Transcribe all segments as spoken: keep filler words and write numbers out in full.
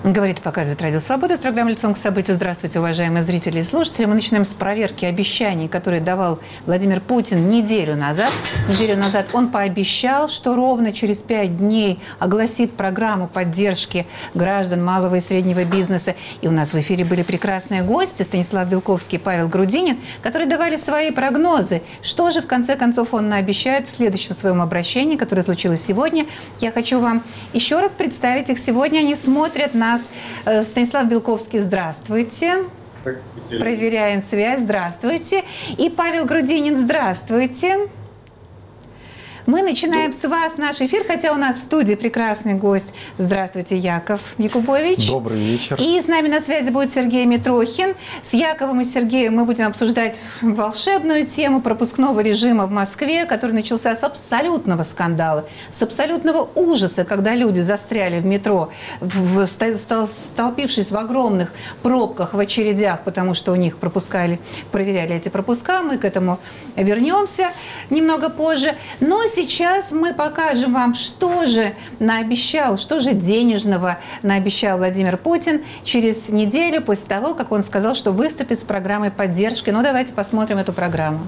Говорит и показывает Радио Свобода. Это программа «Лицом к событию». Здравствуйте, уважаемые зрители и слушатели. Мы начинаем с проверки обещаний, которые давал Владимир Путин неделю назад. Неделю назад он пообещал, что ровно через пять дней огласит программу поддержки граждан малого и среднего бизнеса. И у нас в эфире были прекрасные гости, Станислав Белковский и Павел Грудинин, которые давали свои прогнозы. Что же, в конце концов, он наобещает в следующем своем обращении, которое случилось сегодня. Я хочу вам еще раз представить их. Сегодня они смотрят нас. Станислав Белковский, здравствуйте. Проверяем связь, здравствуйте. И Павел Грудинин, здравствуйте. Мы начинаем с вас наш эфир, хотя у нас в студии прекрасный гость. Здравствуйте, Яков Якубович. Добрый вечер. И с нами на связи будет Сергей Митрохин. С Яковом и Сергеем мы будем обсуждать волшебную тему пропускного режима в Москве, который начался с абсолютного скандала, с абсолютного ужаса, когда люди застряли в метро, в, столпившись в огромных пробках, в очередях, потому что у них пропускали, проверяли эти пропуска. Мы к этому вернемся немного позже. Но сейчас мы покажем вам, что же наобещал, что же денежного наобещал Владимир Путин через неделю после того, как он сказал, что выступит с программой поддержки. Ну, давайте посмотрим эту программу.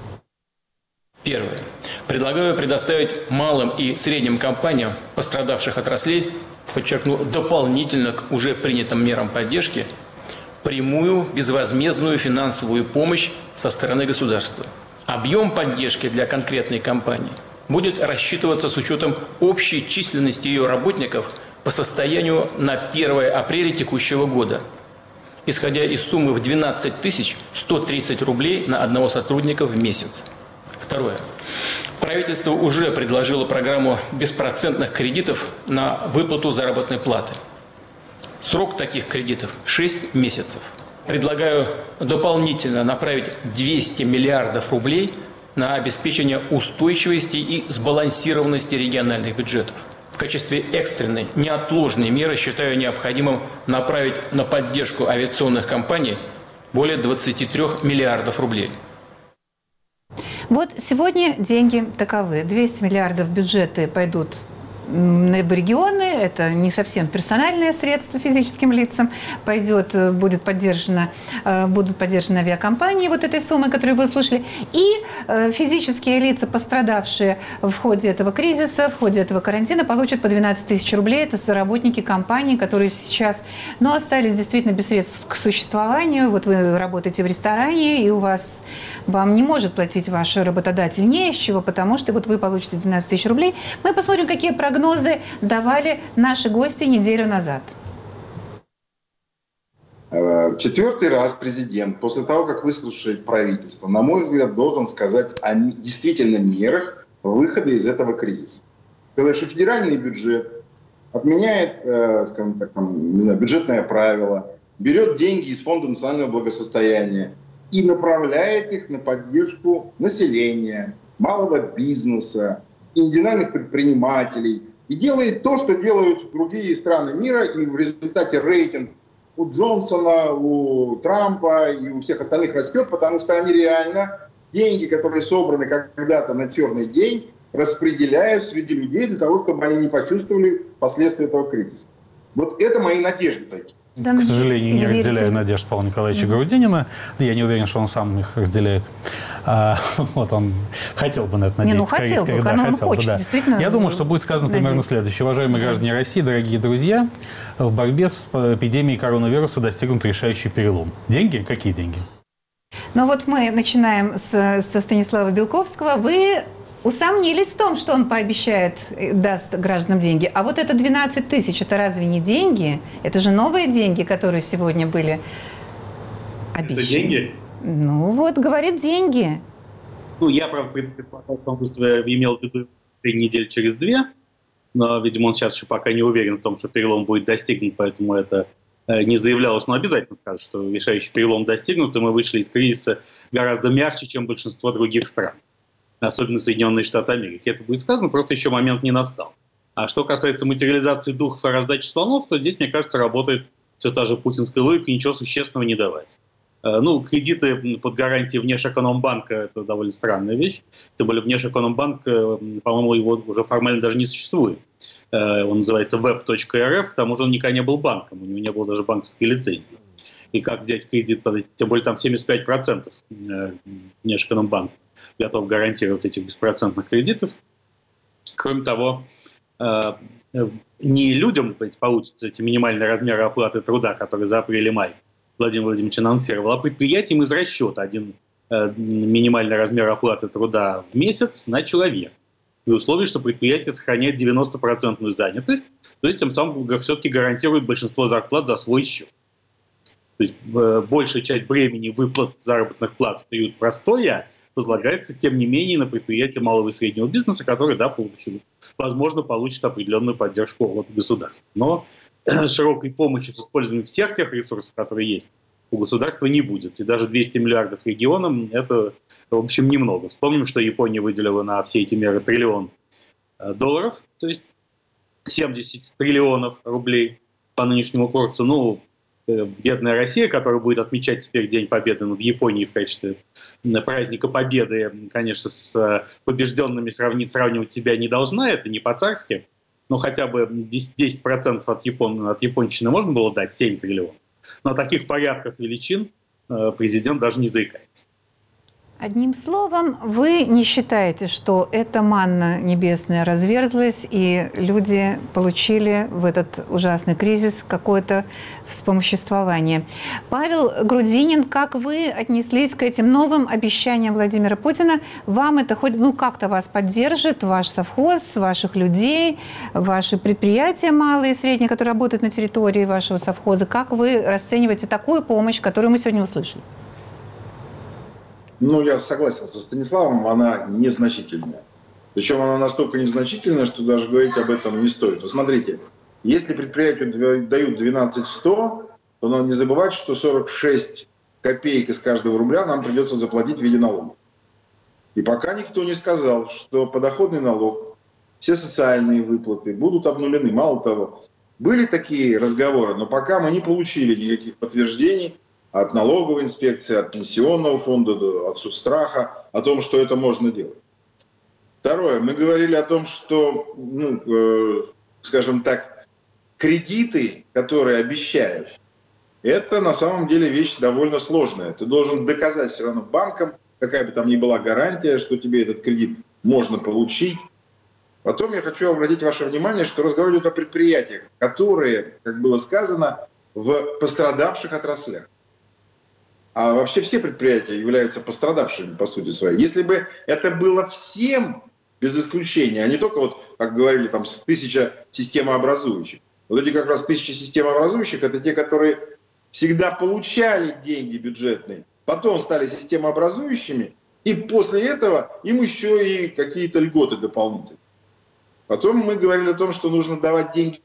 Первое. Предлагаю предоставить малым и средним компаниям пострадавших отраслей, подчеркну, дополнительно к уже принятым мерам поддержки, прямую безвозмездную финансовую помощь со стороны государства. Объем поддержки для конкретной компании будет рассчитываться с учетом общей численности ее работников по состоянию на первое апреля текущего года, исходя из суммы в двенадцать тысяч сто тридцать рублей на одного сотрудника в месяц. Второе. Правительство уже предложило программу беспроцентных кредитов на выплату заработной платы. Срок таких кредитов – шесть месяцев. Предлагаю дополнительно направить двести миллиардов рублей на обеспечение устойчивости и сбалансированности региональных бюджетов. В качестве экстренной, неотложной меры считаю необходимым направить на поддержку авиационных компаний более двадцати трёх миллиардов рублей. Вот сегодня деньги таковы. двести миллиардов бюджеты пойдут в регионы, это не совсем персональные средства физическим лицам, пойдет, будет поддержана, будут поддержаны авиакомпании вот этой суммы, которую вы слышали, и физические лица, пострадавшие в ходе этого кризиса, в ходе этого карантина, получат по двенадцать тысяч рублей. Это работники компаний, которые сейчас, ну, остались действительно без средств к существованию. Вот вы работаете в ресторане, и у вас, вам не может платить ваш работодатель не из чего, потому что вот вы получите двенадцать тысяч рублей. Мы посмотрим, какие программы прогнозы давали наши гости неделю назад. Четвертый раз президент, после того, как выслушает правительство, на мой взгляд, должен сказать о действительно мерах выхода из этого кризиса. Сказать, что федеральный бюджет отменяет, скажем так, там, не знаю, бюджетное правило, берет деньги из Фонда национального благосостояния и направляет их на поддержку населения, малого бизнеса, индивидуальных предпринимателей, и делает то, что делают другие страны мира, и в результате рейтинг у Джонсона, у Трампа и у всех остальных растет, потому что они реально деньги, которые собраны когда-то на черный день, распределяют среди людей для того, чтобы они не почувствовали последствия этого кризиса. Вот это мои надежды такие. Да, к сожалению, не, не разделяю надежд Павла Николаевича mm-hmm. Грудинина. Я не уверен, что он сам их разделяет. А, вот он хотел бы на это надеяться. Не, ну хотел бы, да, хотел хочет, бы, да. Действительно. Я думаю, что будет сказано надеюсь. примерно следующее. Уважаемые граждане России, дорогие друзья, в борьбе с эпидемией коронавируса достигнут решающий перелом. Деньги? Какие деньги? Ну вот мы начинаем с, со Станислава Белковского. Вы усомнились в том, что он пообещает, даст гражданам деньги. А вот это двенадцать тысяч, это разве не деньги? Это же новые деньги, которые сегодня были обещаны. Это деньги? Ну вот, говорит, деньги. Ну, я, правда, предполагал, что он просто имел в виду три недели через две, но, видимо, он сейчас еще пока не уверен в том, что перелом будет достигнут, поэтому это не заявлялось, но обязательно скажет, что решающий перелом достигнут, и мы вышли из кризиса гораздо мягче, чем большинство других стран. Особенно Соединенные Штаты Америки. Это будет сказано, просто еще момент не настал. А что касается материализации духов и раздачи слонов, то здесь, мне кажется, работает все та же путинская логика, ничего существенного не давать. Ну, кредиты под гарантией Внешэкономбанка – это довольно странная вещь. Тем более Внешэкономбанк, по-моему, его уже формально даже не существует. Он называется веб точка эр эф, к тому же он никогда не был банком, у него не было даже банковской лицензии. И как взять кредит, тем более там семьдесят пять процентов Внешэкономбанк готов гарантировать этих беспроцентных кредитов. Кроме того, не людям получатся эти минимальные размеры оплаты труда, которые за апрель и май Владимир Владимирович анонсировал, а предприятиям из расчета один э, минимальный размер оплаты труда в месяц на человека. При условии, что предприятие сохраняет девяносто процентов занятость, то есть тем самым все-таки гарантирует большинство зарплат за свой счет. То есть э, большая часть бремени выплат заработных плат в период простоя возлагается, тем не менее, на предприятия малого и среднего бизнеса, которые, да, получили, возможно, получат определенную поддержку от государства. Но широкой помощи с использованием всех тех ресурсов, которые есть, у государства не будет. И даже двести миллиардов регионам – это, в общем, немного. Вспомним, что Япония выделила на все эти меры триллион долларов, то есть семьдесят триллионов рублей по нынешнему курсу. Ну, бедная Россия, которая будет отмечать теперь День Победы над Японией в качестве праздника Победы, конечно, с побежденными сравнить, сравнивать себя не должна, это не по-царски. Но хотя бы десять процентов от, япон, от японщины можно было дать, семь триллионов. Но о таких порядках величин президент даже не заикается. Одним словом, вы не считаете, что эта манна небесная разверзлась, и люди получили в этот ужасный кризис какое-то вспомоществование. Павел Грудинин, как вы отнеслись к этим новым обещаниям Владимира Путина? Вам это хоть ну, как-то вас поддержит, ваш совхоз, ваших людей, ваши предприятия малые и средние, которые работают на территории вашего совхоза? Как вы расцениваете такую помощь, которую мы сегодня услышали? Ну, я согласен со Станиславом, она незначительная. Причем она настолько незначительная, что даже говорить об этом не стоит. Вы смотрите, если предприятию дают двенадцать сто, то надо не забывать, что сорок шесть копеек из каждого рубля нам придется заплатить в виде налога. И пока никто не сказал, что подоходный налог, все социальные выплаты будут обнулены. Мало того, были такие разговоры, но пока мы не получили никаких подтверждений от налоговой инспекции, от пенсионного фонда, от соцстраха, о том, что это можно делать. Второе. Мы говорили о том, что, ну, э, скажем так, кредиты, которые обещают, это на самом деле вещь довольно сложная. Ты должен доказать все равно банкам, какая бы там ни была гарантия, что тебе этот кредит можно получить. Потом я хочу обратить ваше внимание, что разговор идет о предприятиях, которые, как было сказано, в пострадавших отраслях. А вообще все предприятия являются пострадавшими по сути своей. Если бы это было всем без исключения, а не только, вот, как говорили, там тысяча системообразующих. Вот эти как раз тысячи системообразующих – это те, которые всегда получали деньги бюджетные, потом стали системообразующими, и после этого им еще и какие-то льготы дополнительные. Потом мы говорили о том, что нужно давать деньги.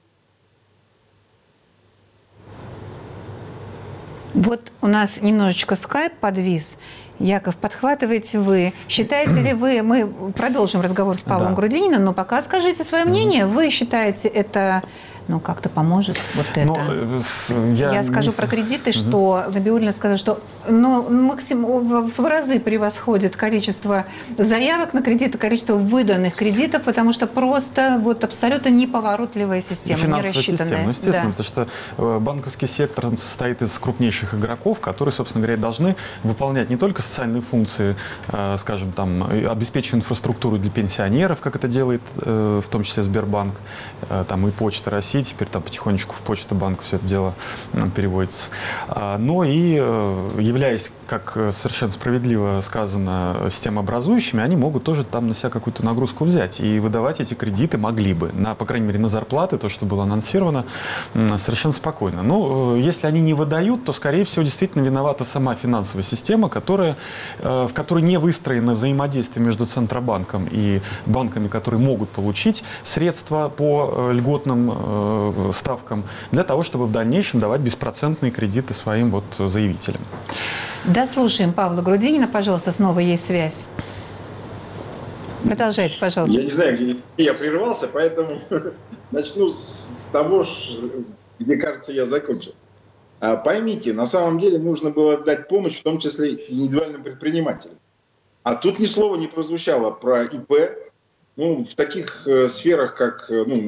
Вот у нас немножечко скайп подвис. Яков, подхватываете вы. Считаете ли вы, мы продолжим разговор с Павлом да. Грудининым, но пока скажите свое мнение. Вы считаете это, ну, как-то поможет вот это? Ну, я я скажу не... про кредиты, что угу. Набиуллина сказала, что ну, максимум в разы превосходит количество заявок на кредиты, количество выданных кредитов, потому что просто вот абсолютно неповоротливая система, не рассчитанная. Система, ну, естественно, да. потому что банковский сектор состоит из крупнейших игроков, которые, собственно говоря, должны выполнять не только социальные функции, скажем, там, обеспечивать инфраструктуру для пенсионеров, как это делает в том числе Сбербанк, там и Почта России, теперь там потихонечку в Почта банк все это дело переводится. Но и являясь, как совершенно справедливо сказано, системообразующими, они могут тоже там на себя какую-то нагрузку взять и выдавать эти кредиты могли бы, на, по крайней мере, на зарплаты, то, что было анонсировано, совершенно спокойно. Но если они не выдают, то, скорее всего, действительно виновата сама финансовая система, которая в которой не выстроено взаимодействие между Центробанком и банками, которые могут получить средства по льготным ставкам для того, чтобы в дальнейшем давать беспроцентные кредиты своим вот заявителям. Да, слушаем Павла Грудинина. Пожалуйста, снова есть связь. Продолжайте, пожалуйста. Я не знаю, где я прервался, поэтому начну с того, где, кажется, я закончил. Поймите, на самом деле нужно было дать помощь, в том числе индивидуальным предпринимателям. А тут ни слова не прозвучало про ИП. Ну, в таких э, сферах, как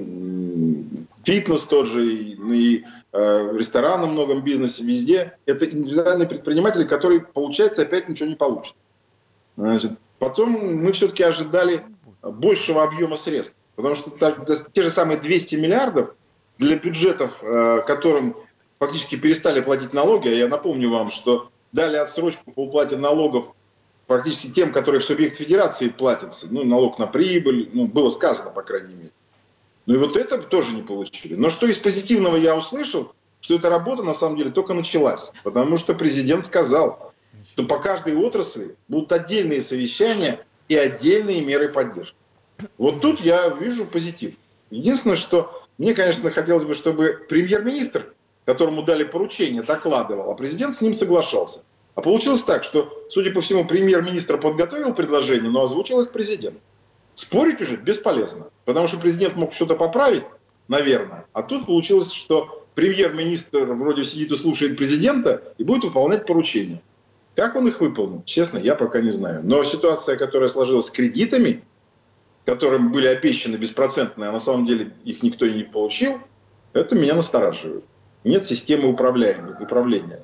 ну, фитнес тот же, и, и э, в ресторанном многом бизнесе, везде, это индивидуальные предприниматели, которые, получается, опять ничего не получат. Значит, потом мы все-таки ожидали большего объема средств. Потому что те же самые двести миллиардов для бюджетов, э, которым фактически перестали платить налоги, а я напомню вам, что дали отсрочку по уплате налогов практически тем, которые в субъект федерации платятся, ну, налог на прибыль, ну, было сказано, по крайней мере. Ну и вот это тоже не получили. Но что из позитивного я услышал, что эта работа на самом деле только началась, потому что президент сказал, что по каждой отрасли будут отдельные совещания и отдельные меры поддержки. Вот тут я вижу позитив. Единственное, что мне, конечно, хотелось бы, чтобы премьер-министр, которому дали поручение, докладывал, а президент с ним соглашался. А получилось так, что, судя по всему, премьер-министр подготовил предложение, но озвучил их президент. Спорить уже бесполезно, потому что президент мог что-то поправить, наверное, а тут получилось, что премьер-министр вроде сидит и слушает президента и будет выполнять поручения. Как он их выполнил, честно, я пока не знаю. Но ситуация, которая сложилась с кредитами, которым были обещаны беспроцентные, а на самом деле их никто и не получил, это меня настораживает. Нет системы управления.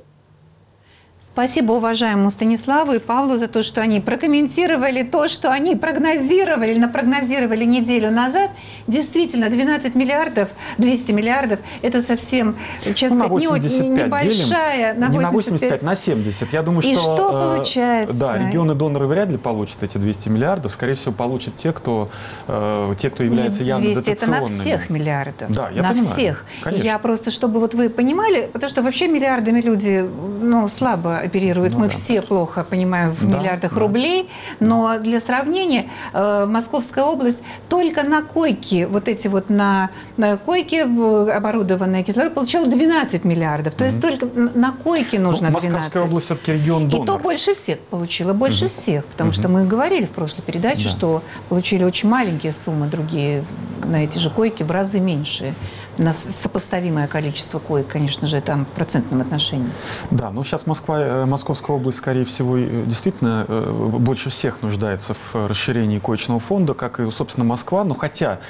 Спасибо уважаемому Станиславу и Павлу за то, что они прокомментировали то, что они прогнозировали, напрогнозировали неделю назад. Действительно, двенадцать миллиардов, двести миллиардов – это совсем, честно ну, сказать, не, небольшая. Делим, на не на восемьдесят пять, на семьдесят. Я думаю, и что, что получается? Да, регионы-доноры вряд ли получат эти двести миллиардов. Скорее всего, получат те, кто, э, те, кто является явно двести дотационными. Это на всех миллиардов. Да, я на понимаю. всех. Конечно. Я просто, чтобы вот вы понимали, потому что вообще миллиардами люди ну, слабо оперируют. Ну, Мы да. все плохо понимаем в да, миллиардах да. рублей, но для сравнения э, Московская область только на койки, вот эти вот на, на койки оборудованные кислород, получала двенадцать миллиардов. То mm-hmm. есть только на койке нужно ну, двенадцать. Московская область все-таки регион-донор. И то больше всех получила, больше mm-hmm. всех. Потому mm-hmm. что мы говорили в прошлой передаче, да. что получили очень маленькие суммы, другие на эти же койки в разы меньшие. На сопоставимое количество коек, конечно же, там в процентном отношении. Да, ну сейчас Москва, Московская область, скорее всего, действительно больше всех нуждается в расширении коечного фонда, как и, собственно, Москва. Но хотя,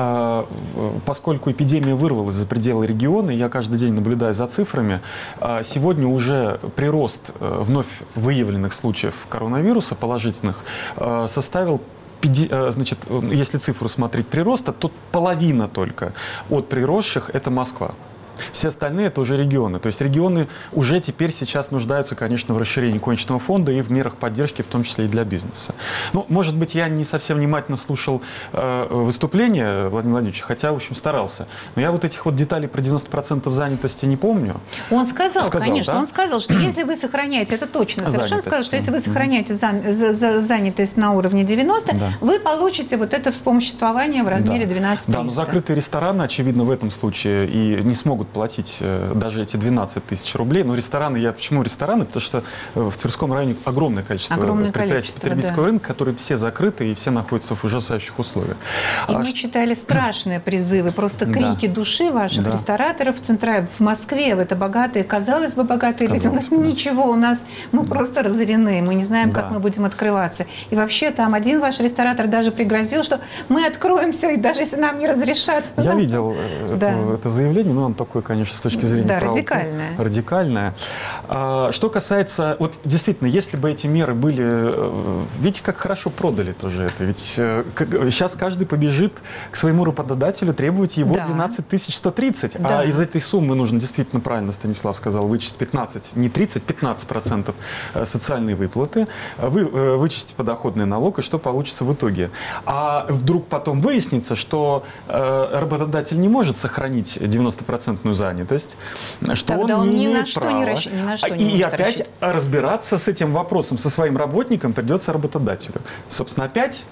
поскольку эпидемия вырвалась за пределы региона, я каждый день наблюдаю за цифрами, сегодня уже прирост вновь выявленных случаев коронавируса положительных составил, значит, если цифру смотреть прироста, то половина только от приросших – это Москва. Все остальные – это уже регионы. То есть регионы уже теперь сейчас нуждаются, конечно, в расширении коечного фонда и в мерах поддержки, в том числе и для бизнеса. Ну, может быть, я не совсем внимательно слушал э, выступление Владимира Владимировича, хотя, в общем, старался. Но я вот этих вот деталей про девяносто процентов занятости не помню. Он сказал, сказал конечно, да? он сказал, что если вы сохраняете, это точно, совершенно сказал, что если вы сохраняете зан, за, за, занятость на уровне девяносто, да. вы получите вот это вспомоществование в размере двенадцать тысяч триста. Да, но закрытые рестораны, очевидно, в этом случае и не смогут платить даже эти двенадцать тысяч рублей. Но рестораны, я почему рестораны? Потому что в Тверском районе огромное количество огромное предприятий количество, потребительского да. рынка, которые все закрыты и все находятся в ужасающих условиях. И а мы ш... читали страшные призывы, просто крики да. души ваших да. рестораторов в Центре, в Москве, в это богатые, казалось бы, богатые люди. У нас бы, ничего, у нас мы да. просто разорены, мы не знаем, да. как мы будем открываться. И вообще там один ваш ресторатор даже пригрозил, что мы откроемся, и даже если нам не разрешат. Я нам... видел да. это, это заявление, но оно такое, конечно, с точки зрения Да, права, радикальное. радикальное. А, что касается, вот действительно, если бы эти меры были, видите, как хорошо продали тоже это, ведь как, сейчас каждый побежит к своему работодателю требовать его да. двенадцать тысяч сто тридцать, да. а из этой суммы нужно действительно, правильно Станислав сказал, вычесть пятнадцать, не тридцать, пятнадцать процентов социальные выплаты, вы, вычесть подоходный налог, и что получится в итоге. А вдруг потом выяснится, что работодатель не может сохранить девяносто процентов занятость, что Тогда он, он не ни имеет на что права. не расщ... ни на что и не опять рассчитывать. Разбираться с этим вопросом со своим работником придется работодателю. Собственно, опять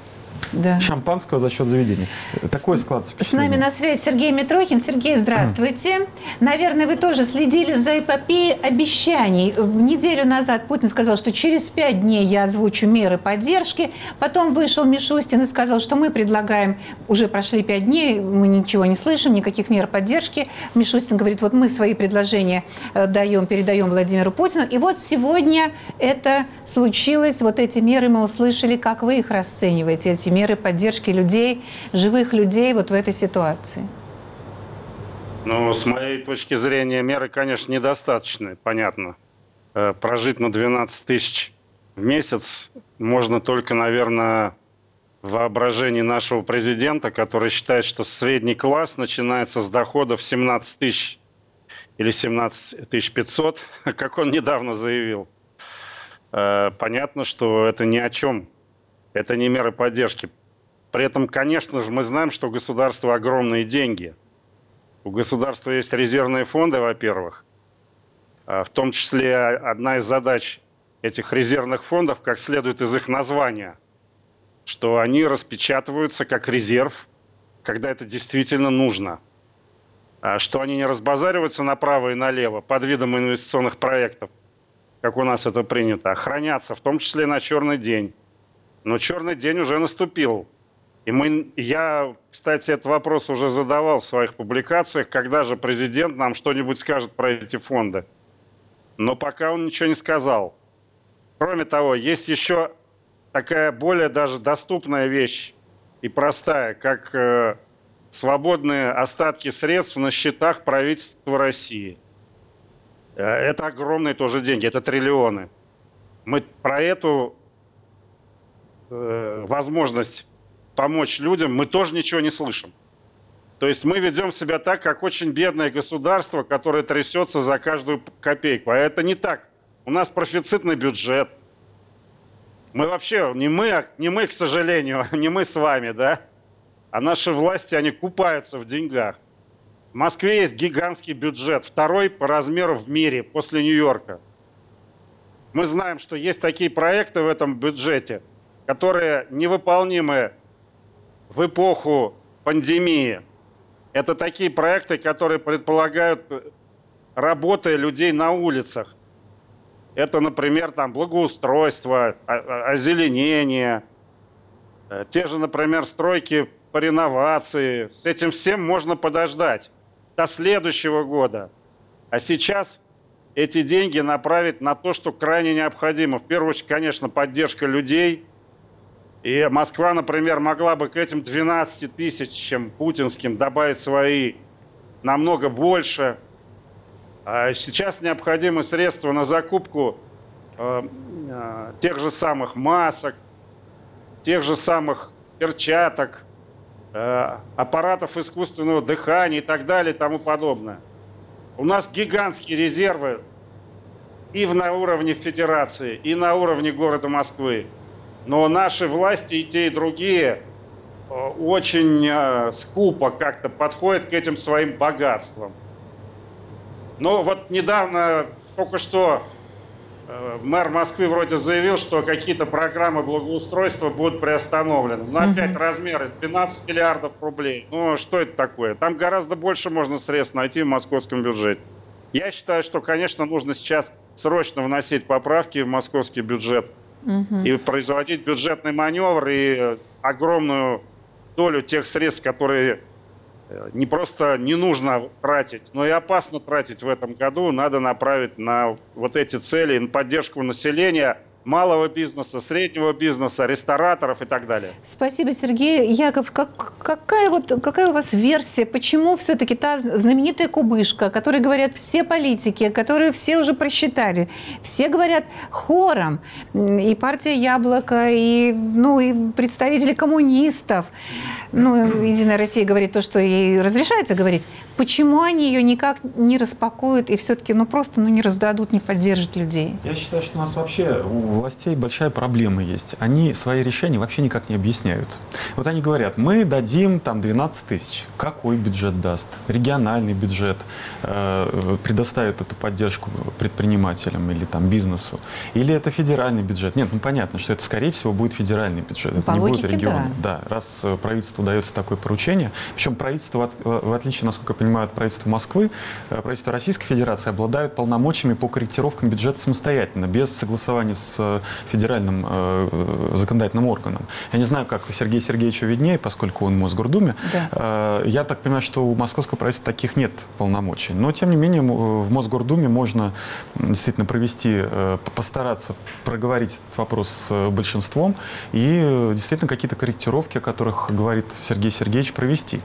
да. шампанского за счет заведения. Такой склад впечатлений. С нами на связи Сергей Митрохин. Сергей, здравствуйте. Наверное, вы тоже следили за эпопеей обещаний. В неделю назад Путин сказал, что через пять дней я озвучу меры поддержки. Потом вышел Мишустин и сказал, что мы предлагаем, уже прошли пять дней, мы ничего не слышим, никаких мер поддержки. Мишустин говорит, вот мы свои предложения даем, передаем Владимиру Путину. И вот сегодня это случилось, вот эти меры мы услышали. Как вы их расцениваете, эти меры поддержки людей, живых людей вот в этой ситуации? Ну, с моей точки зрения, меры, конечно, недостаточны, понятно. Прожить на двенадцать тысяч в месяц можно только, наверное, в воображении нашего президента, который считает, что средний класс начинается с доходов семнадцать тысяч или семнадцать тысяч пятьсот, как он недавно заявил. Понятно, что это ни о чем. Это не меры поддержки. При этом, конечно же, мы знаем, что у государства огромные деньги. У государства есть резервные фонды, во-первых. В том числе одна из задач этих резервных фондов, как следует из их названия, что они распечатываются как резерв, когда это действительно нужно. Что они не разбазариваются направо и налево под видом инвестиционных проектов, как у нас это принято, а хранятся, в том числе на черный день. Но черный день уже наступил. И мы, я, кстати, этот вопрос уже задавал в своих публикациях, когда же президент нам что-нибудь скажет про эти фонды. Но пока он ничего не сказал. Кроме того, есть еще такая более даже доступная вещь и простая, как э, свободные остатки средств на счетах правительства России. Это огромные тоже деньги, это триллионы. Мы про эту э, возможность помочь людям мы тоже ничего не слышим. То есть мы ведем себя так, как очень бедное государство, которое трясется за каждую копейку. А это не так. У нас профицитный бюджет. Мы вообще, не мы, не мы, к сожалению, не мы с вами, да? А наши власти, они купаются в деньгах. В Москве есть гигантский бюджет, второй по размеру в мире после Нью-Йорка. Мы знаем, что есть такие проекты в этом бюджете, которые невыполнимы в эпоху пандемии. Это такие проекты, которые предполагают работы людей на улицах. Это, например, там, благоустройство, озеленение, те же, например, стройки по реновации. С этим всем можно подождать до следующего года. А сейчас эти деньги направить на то, что крайне необходимо. В первую очередь, конечно, поддержка людей. И Москва, например, могла бы к этим двенадцати тысячам путинским добавить свои намного больше. А сейчас необходимы средства на закупку э, э, тех же самых масок, тех же самых перчаток, э, аппаратов искусственного дыхания и так далее и тому подобное. У нас гигантские резервы и на уровне федерации, и на уровне города Москвы. Но наши власти, и те, и другие, очень э, скупо как-то подходят к этим своим богатствам. Но вот недавно, только что, э, мэр Москвы вроде заявил, что какие-то программы благоустройства будут приостановлены. Но опять mm-hmm. размеры двенадцать миллиардов рублей. Ну, что это такое? Там гораздо больше можно средств найти в московском бюджете. Я считаю, что, конечно, нужно сейчас срочно вносить поправки в московский бюджет. Mm-hmm. И производить бюджетный маневр и огромную долю тех средств, которые не просто не нужно тратить, но и опасно тратить в этом году, надо направить на вот эти цели, на поддержку населения, малого бизнеса, среднего бизнеса, рестораторов и так далее. Спасибо, Сергей. Яков, как, какая, вот, какая у вас версия, почему все-таки та знаменитая кубышка, о которой говорят все политики, которую все уже просчитали, все говорят хором, и партия «Яблоко», и, ну, и представители коммунистов, ну, Единая Россия говорит то, что ей разрешается говорить. Почему они ее никак не распакуют и все-таки, ну, просто ну, не раздадут, не поддержат людей? Я считаю, что у нас вообще у властей большая проблема есть. Они свои решения вообще никак не объясняют. Вот они говорят, мы дадим там двенадцать тысяч. Какой бюджет даст? Региональный бюджет э, предоставит эту поддержку предпринимателям или там бизнесу? Или это федеральный бюджет? Нет, ну понятно, что это, скорее всего, будет федеральный бюджет. Ну, это по не логике, будет регион. да. Да, раз правительству дается такое поручение. Причем правительство, в отличие, насколько я понимаю, от правительства Москвы, правительство Российской Федерации обладают полномочиями по корректировкам бюджета самостоятельно, без согласования с федеральным э, законодательным органом. Я не знаю, как Сергею Сергеевичу виднее, поскольку он в Мосгордуме. Да. Э, я так понимаю, что у московского правительства таких нет полномочий. Но, тем не менее, в Мосгордуме можно действительно провести, э, постараться проговорить этот вопрос с большинством и действительно какие-то корректировки, о которых говорит Сергей Сергеевич, провести.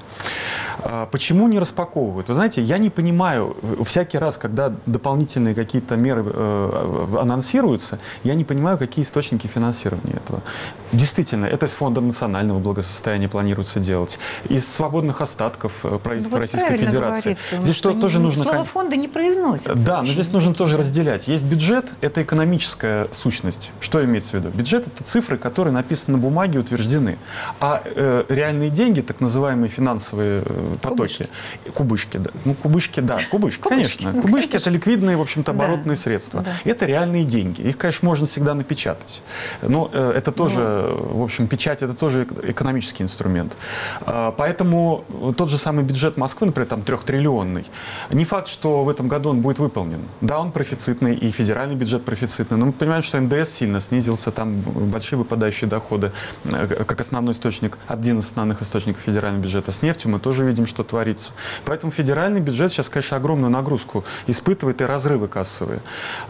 Почему не распаковывают? Вы знаете, я не понимаю, всякий раз, когда дополнительные какие-то меры э, анонсируются, я не понимаю, какие источники финансирования этого. Действительно, это из Фонда национального благосостояния планируется делать, из свободных остатков правительства вот Российской Федерации. Говорит, здесь что, тоже нужно... Слово фонда не произносится. Да, но здесь нужно тоже разделять. Есть бюджет, это экономическая сущность. Что имеется в виду? Бюджет — это цифры, которые написаны на бумаге, утверждены. А э, реальные деньги, так называемые финансовые э, потоки, кубышки, кубышки да. Ну, кубышки, да, кубышки, кубышки конечно. Кубышки — конечно. это ликвидные, в общем-то, оборотные да. средства. Да. Это реальные деньги. Их, конечно, можно всегда напечатать. Но э, это тоже, ну. в общем, печать — это тоже экономический инструмент. Э, поэтому тот же самый бюджет Москвы, например, там трехтриллионный, не факт, что в этом году он будет выполнен. Да, он профицитный, и федеральный бюджет профицитный, но мы понимаем, что эн дэ эс сильно снизился, там большие выпадающие доходы, как основной источник, один из основных источников федерального бюджета. С нефтью мы тоже видим, что творится. Поэтому федеральный бюджет сейчас, конечно, огромную нагрузку испытывает и разрывы кассовые.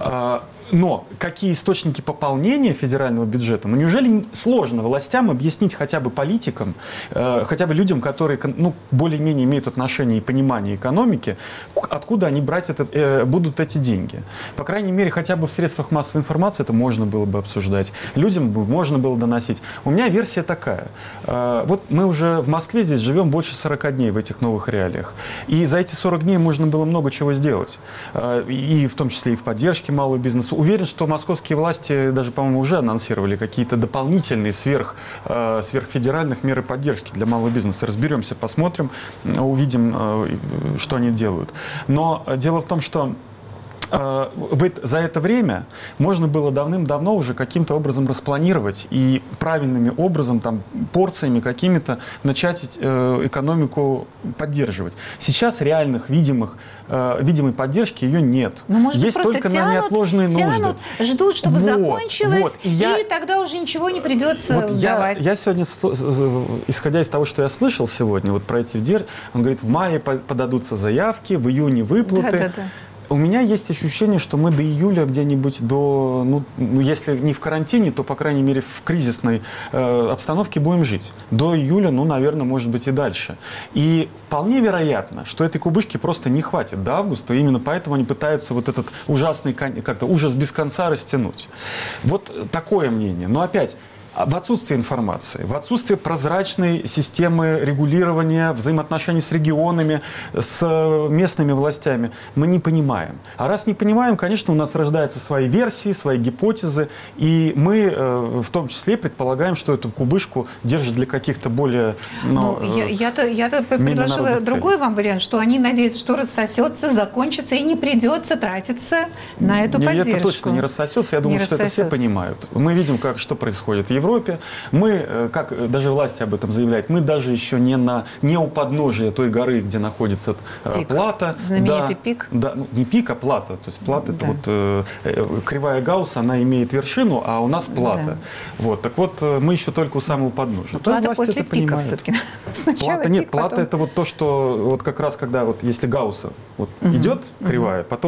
Но какие источники пополнения федерального бюджета? Ну, неужели сложно властям объяснить хотя бы политикам, э, хотя бы людям, которые ну, более-менее имеют отношение и понимание экономики, откуда они брать это, э, будут эти деньги? По крайней мере, хотя бы в средствах массовой информации это можно было бы обсуждать. Людям можно было доносить. У меня версия такая. Э, вот мы уже в Москве здесь живем больше сорока дней в этих новых реалиях. И за эти сорок дней можно было много чего сделать. Э, и в том числе и в поддержке малого бизнеса. Уверен, что московские власти даже, по-моему, уже анонсировали какие-то дополнительные сверх, э, сверхфедеральных меры поддержки для малого бизнеса. Разберемся, посмотрим, увидим, э, что они делают. Но дело в том, что за это время можно было давным-давно уже каким-то образом распланировать и правильными образом, там, порциями какими-то начать экономику поддерживать. Сейчас реальных, видимых, видимой поддержки ее нет. Ну, может Есть быть, только тянут, на неотложные тянут, нужды. Ждут, чтобы вот, закончилось, вот. И, и я, тогда уже ничего не придется вот давать. Я, я сегодня, исходя из того, что я слышал сегодня, вот про эти ВДИР, он говорит, в мае подадутся заявки, в июне выплаты. Да, да, да. У меня есть ощущение, что мы до июля где-нибудь до, ну, ну если не в карантине, то, по крайней мере, в кризисной э, обстановке будем жить. До июля, ну, наверное, может быть и дальше. И вполне вероятно, что этой кубышки просто не хватит до августа, именно поэтому они пытаются вот этот ужасный, как-то ужас без конца растянуть. Вот такое мнение. Но опять, в отсутствии информации, в отсутствии прозрачной системы регулирования взаимоотношений с регионами, с местными властями, мы не понимаем. А раз не понимаем, конечно, у нас рождаются свои версии, свои гипотезы, и мы э, в том числе предполагаем, что эту кубышку держат для каких-то более... Ну, ну, я, я-то, я-то предложила другой вам вариант, что они надеются, что рассосется, закончится и не придется тратиться на эту не, поддержку. Это точно не рассосется, я думаю, не что рассосется. Это все понимают. Мы видим, как, что происходит в Европе. Мы, как даже власти об этом заявляют, мы даже еще не, на, не у подножия той горы, где находится пик. Плата. Знаменитый да, пик. Да, ну, не пик, а плата. То есть плата, да. это вот э, кривая Гаусса, она имеет вершину, а у нас плата. Да. Вот, так вот, мы еще только у самого подножия. Плата после пика все-таки. Плата, пик, нет, плата потом... это вот то, что вот как раз когда вот если Гаусса вот, угу. идет кривая, угу. потом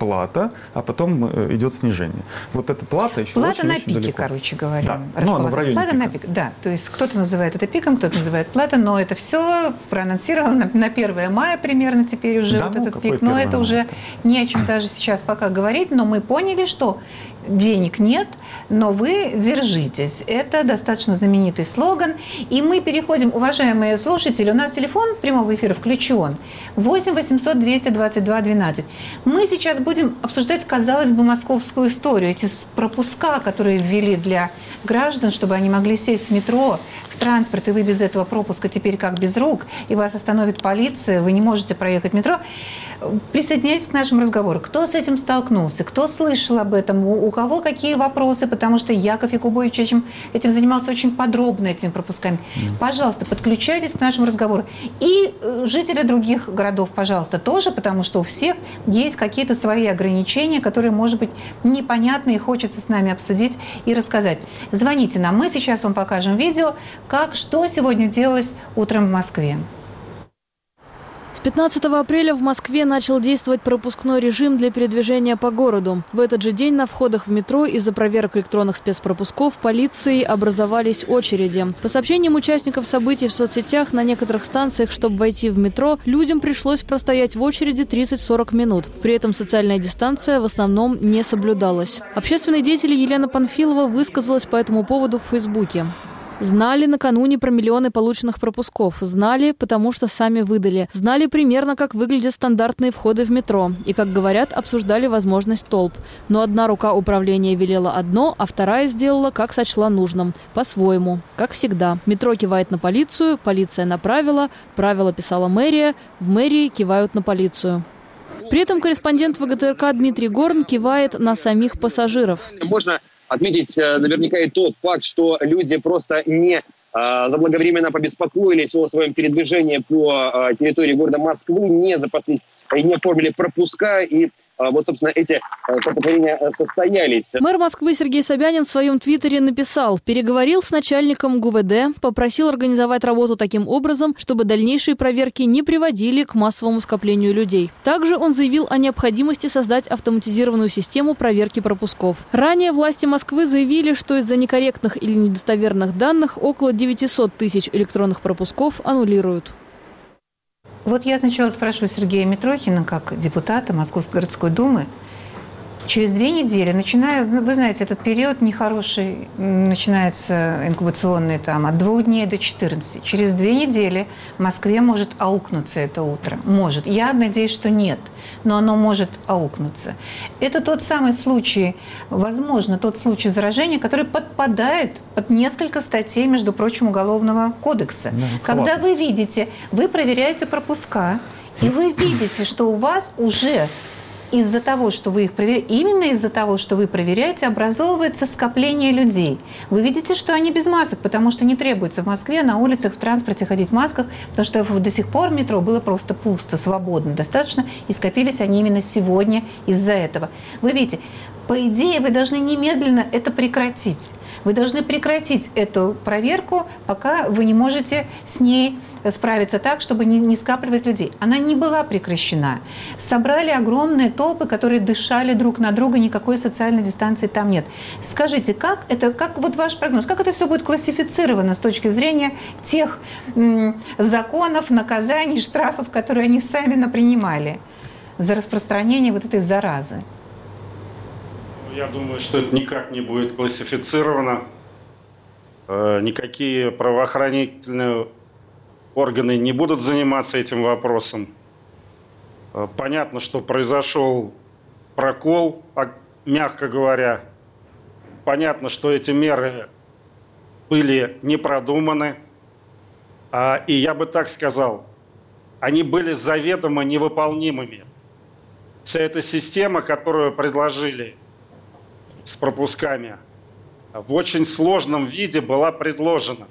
плата, а потом идет снижение. Вот эта плата еще плата очень, на очень пике, далеко. короче говоря. Да. Ну, она в районе плата пика. на пик, да. То есть кто-то называет это пиком, кто-то называет плата, но это все проанонсировано на, на первое мая примерно теперь уже да, вот ну, этот пик. Но это мая? уже не о чем даже сейчас пока говорить, но мы поняли, что денег нет, но вы держитесь. Это достаточно знаменитый слоган. И мы переходим, уважаемые слушатели, у нас телефон прямого эфира включен. восемь восемьсот двести двадцать два двенадцать. Мы сейчас будем обсуждать, казалось бы, московскую историю. Эти пропуска, которые ввели для граждан, чтобы они могли сесть в метро, в транспорт, и вы без этого пропуска теперь как без рук, и вас остановит полиция, вы не можете проехать в метро. Присоединяйтесь к нашему разговору. Кто с этим столкнулся? Кто слышал об этом? У кого какие вопросы? Потому что Яков Якубович этим, этим занимался очень подробно, этими пропусками. Mm. Пожалуйста, подключайтесь к нашему разговору. И жители других городов, пожалуйста, тоже, потому что у всех есть какие-то свои ограничения, которые, может быть, непонятны и хочется с нами обсудить и рассказать. Звоните нам. Мы сейчас вам покажем видео, как, что сегодня делалось утром в Москве. С пятнадцатого апреля в Москве начал действовать пропускной режим для передвижения по городу. В этот же день на входах в метро из-за проверок электронных спецпропусков полицией образовались очереди. По сообщениям участников событий в соцсетях, на некоторых станциях, чтобы войти в метро, людям пришлось простоять в очереди тридцать-сорок минут. При этом социальная дистанция в основном не соблюдалась. Общественный деятель Елена Панфилова высказалась по этому поводу в Фейсбуке. Знали накануне про миллионы полученных пропусков. Знали, потому что сами выдали. Знали примерно, как выглядят стандартные входы в метро. И, как говорят, обсуждали возможность толп. Но одна рука управления велела одно, а вторая сделала, как сочла нужным. По-своему. Как всегда. Метро кивает на полицию, полиция на правила, правила писала мэрия, в мэрии кивают на полицию. При этом корреспондент ВГТРК Дмитрий Горн кивает на самих пассажиров. Можно отметить наверняка и тот факт, что люди просто не а, заблаговременно побеспокоились о своем передвижении по а, территории города Москвы, не запаслись и не оформили пропуска, и а, вот, собственно, эти а, столкновения состоялись. Мэр Москвы Сергей Собянин в своем твиттере написал: переговорил с начальником ГУВД, попросил организовать работу таким образом, чтобы дальнейшие проверки не приводили к массовому скоплению людей. Также он заявил о необходимости создать автоматизированную систему проверки пропусков. Ранее власти Москвы заявили, что из-за некорректных или недостоверных данных около девятисот тысяч электронных пропусков аннулируют. Вот я сначала спрашиваю Сергея Митрохина, как депутата Московской городской думы. Через две недели, начиная, вы знаете, этот период нехороший, начинается инкубационный там от двух дней до четырнадцати. Через две недели в Москве может аукнуться это утро. Может. Я надеюсь, что нет, но оно может аукнуться. Это тот самый случай, возможно, тот случай заражения, который подпадает под несколько статей, между прочим, Уголовного кодекса. Да, когда вы видите, вы проверяете пропуска, и вы видите, что у вас уже из-за того, что вы их проверяете, именно из-за того, что вы проверяете, образовывается скопление людей. Вы видите, что они без масок, потому что не требуется в Москве на улицах, в транспорте ходить в масках, потому что до сих пор в метро было просто пусто, свободно достаточно, и скопились они именно сегодня из-за этого. Вы видите, по идее, вы должны немедленно это прекратить. Вы должны прекратить эту проверку, пока вы не можете с ней справиться так, чтобы не, не скапливать людей. Она не была прекращена. Собрали огромные толпы, которые дышали друг на друга, никакой социальной дистанции там нет. Скажите, как это, как вот ваш прогноз, как это все будет классифицировано с точки зрения тех м, законов, наказаний, штрафов, которые они сами напринимали за распространение вот этой заразы? Я думаю, что это никак не будет классифицировано. Никакие правоохранительные органы не будут заниматься этим вопросом. Понятно, что произошел прокол, мягко говоря. Понятно, что эти меры были не продуманы. И я бы так сказал, они были заведомо невыполнимыми. Вся эта система, которую предложили с пропусками, в очень сложном виде была предложена.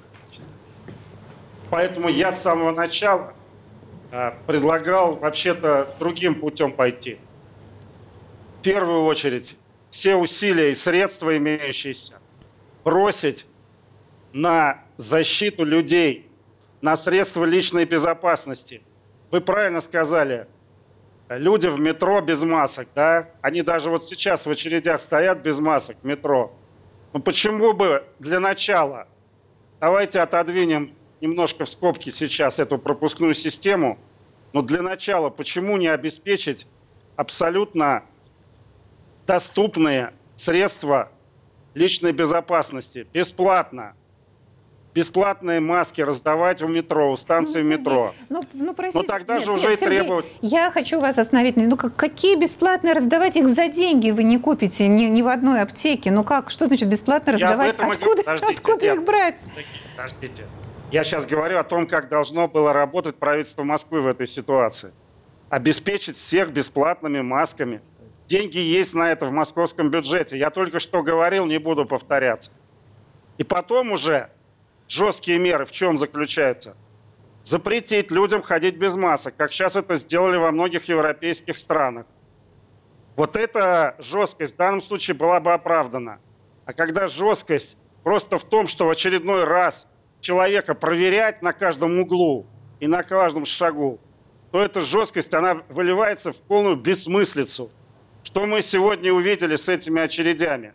Поэтому я с самого начала предлагал вообще-то другим путем пойти. В первую очередь все усилия и средства имеющиеся бросить на защиту людей, на средства личной безопасности. Вы правильно сказали, люди в метро без масок, да, они даже вот сейчас в очередях стоят без масок в метро. Ну почему бы для начала, давайте отодвинем немножко в скобки сейчас эту пропускную систему, но для начала почему не обеспечить абсолютно доступные средства личной безопасности бесплатно? Бесплатные маски раздавать в метро, у станции ну, Сергей, метро. Ну, ну, простите, Но тогда нет, же уже нет, и Сергей, требовать... Я хочу вас остановить. Ну, как, какие бесплатные раздавать? Их за деньги вы не купите ни, ни в одной аптеке. Ну как? Что значит бесплатно раздавать? Откуда, Подождите, откуда нет, их брать? Подождите. Я сейчас говорю о том, как должно было работать правительство Москвы в этой ситуации. Обеспечить всех бесплатными масками. Деньги есть на это в московском бюджете. Я только что говорил, не буду повторяться. И потом уже жесткие меры в чем заключаются? Запретить людям ходить без масок, как сейчас это сделали во многих европейских странах. Вот эта жесткость в данном случае была бы оправдана. А когда жесткость просто в том, что в очередной раз человека проверять на каждом углу и на каждом шагу, то эта жесткость, она выливается в полную бессмыслицу. Что мы сегодня увидели с этими очередями?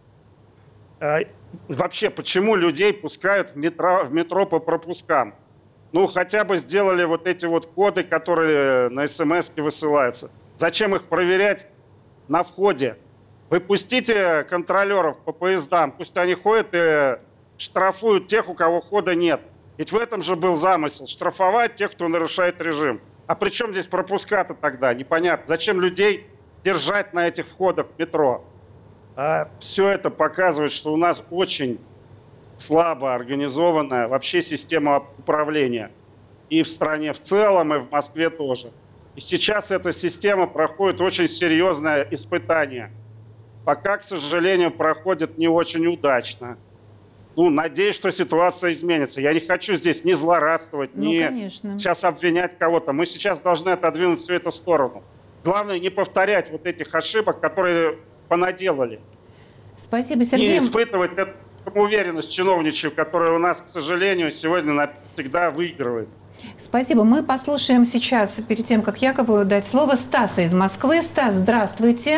Вообще, почему людей пускают в метро, в метро по пропускам? Ну, хотя бы сделали вот эти вот коды, которые на смс-ки высылаются. Зачем их проверять на входе? Вы пустите контролеров по поездам, пусть они ходят и штрафуют тех, у кого хода нет. Ведь в этом же был замысел – штрафовать тех, кто нарушает режим. А при чем здесь пропуска-то тогда? Непонятно. Зачем людей держать на этих входах в метро? А все это показывает, что у нас очень слабо организованная вообще система управления. И в стране в целом, и в Москве тоже. И сейчас эта система проходит очень серьезное испытание. Пока, к сожалению, проходит не очень удачно. Ну, надеюсь, что ситуация изменится. Я не хочу здесь ни злорадствовать, ну, ни конечно. сейчас обвинять кого-то. Мы сейчас должны отодвинуть всю эту сторону. Главное не повторять вот этих ошибок, которые понаделали. Спасибо, Сергей. Не испытывать эту уверенность чиновничью, которая у нас, к сожалению, сегодня навсегда выигрывает. Спасибо. Мы послушаем сейчас, перед тем, как Якову дать слово, Стаса из Москвы. Стас, здравствуйте.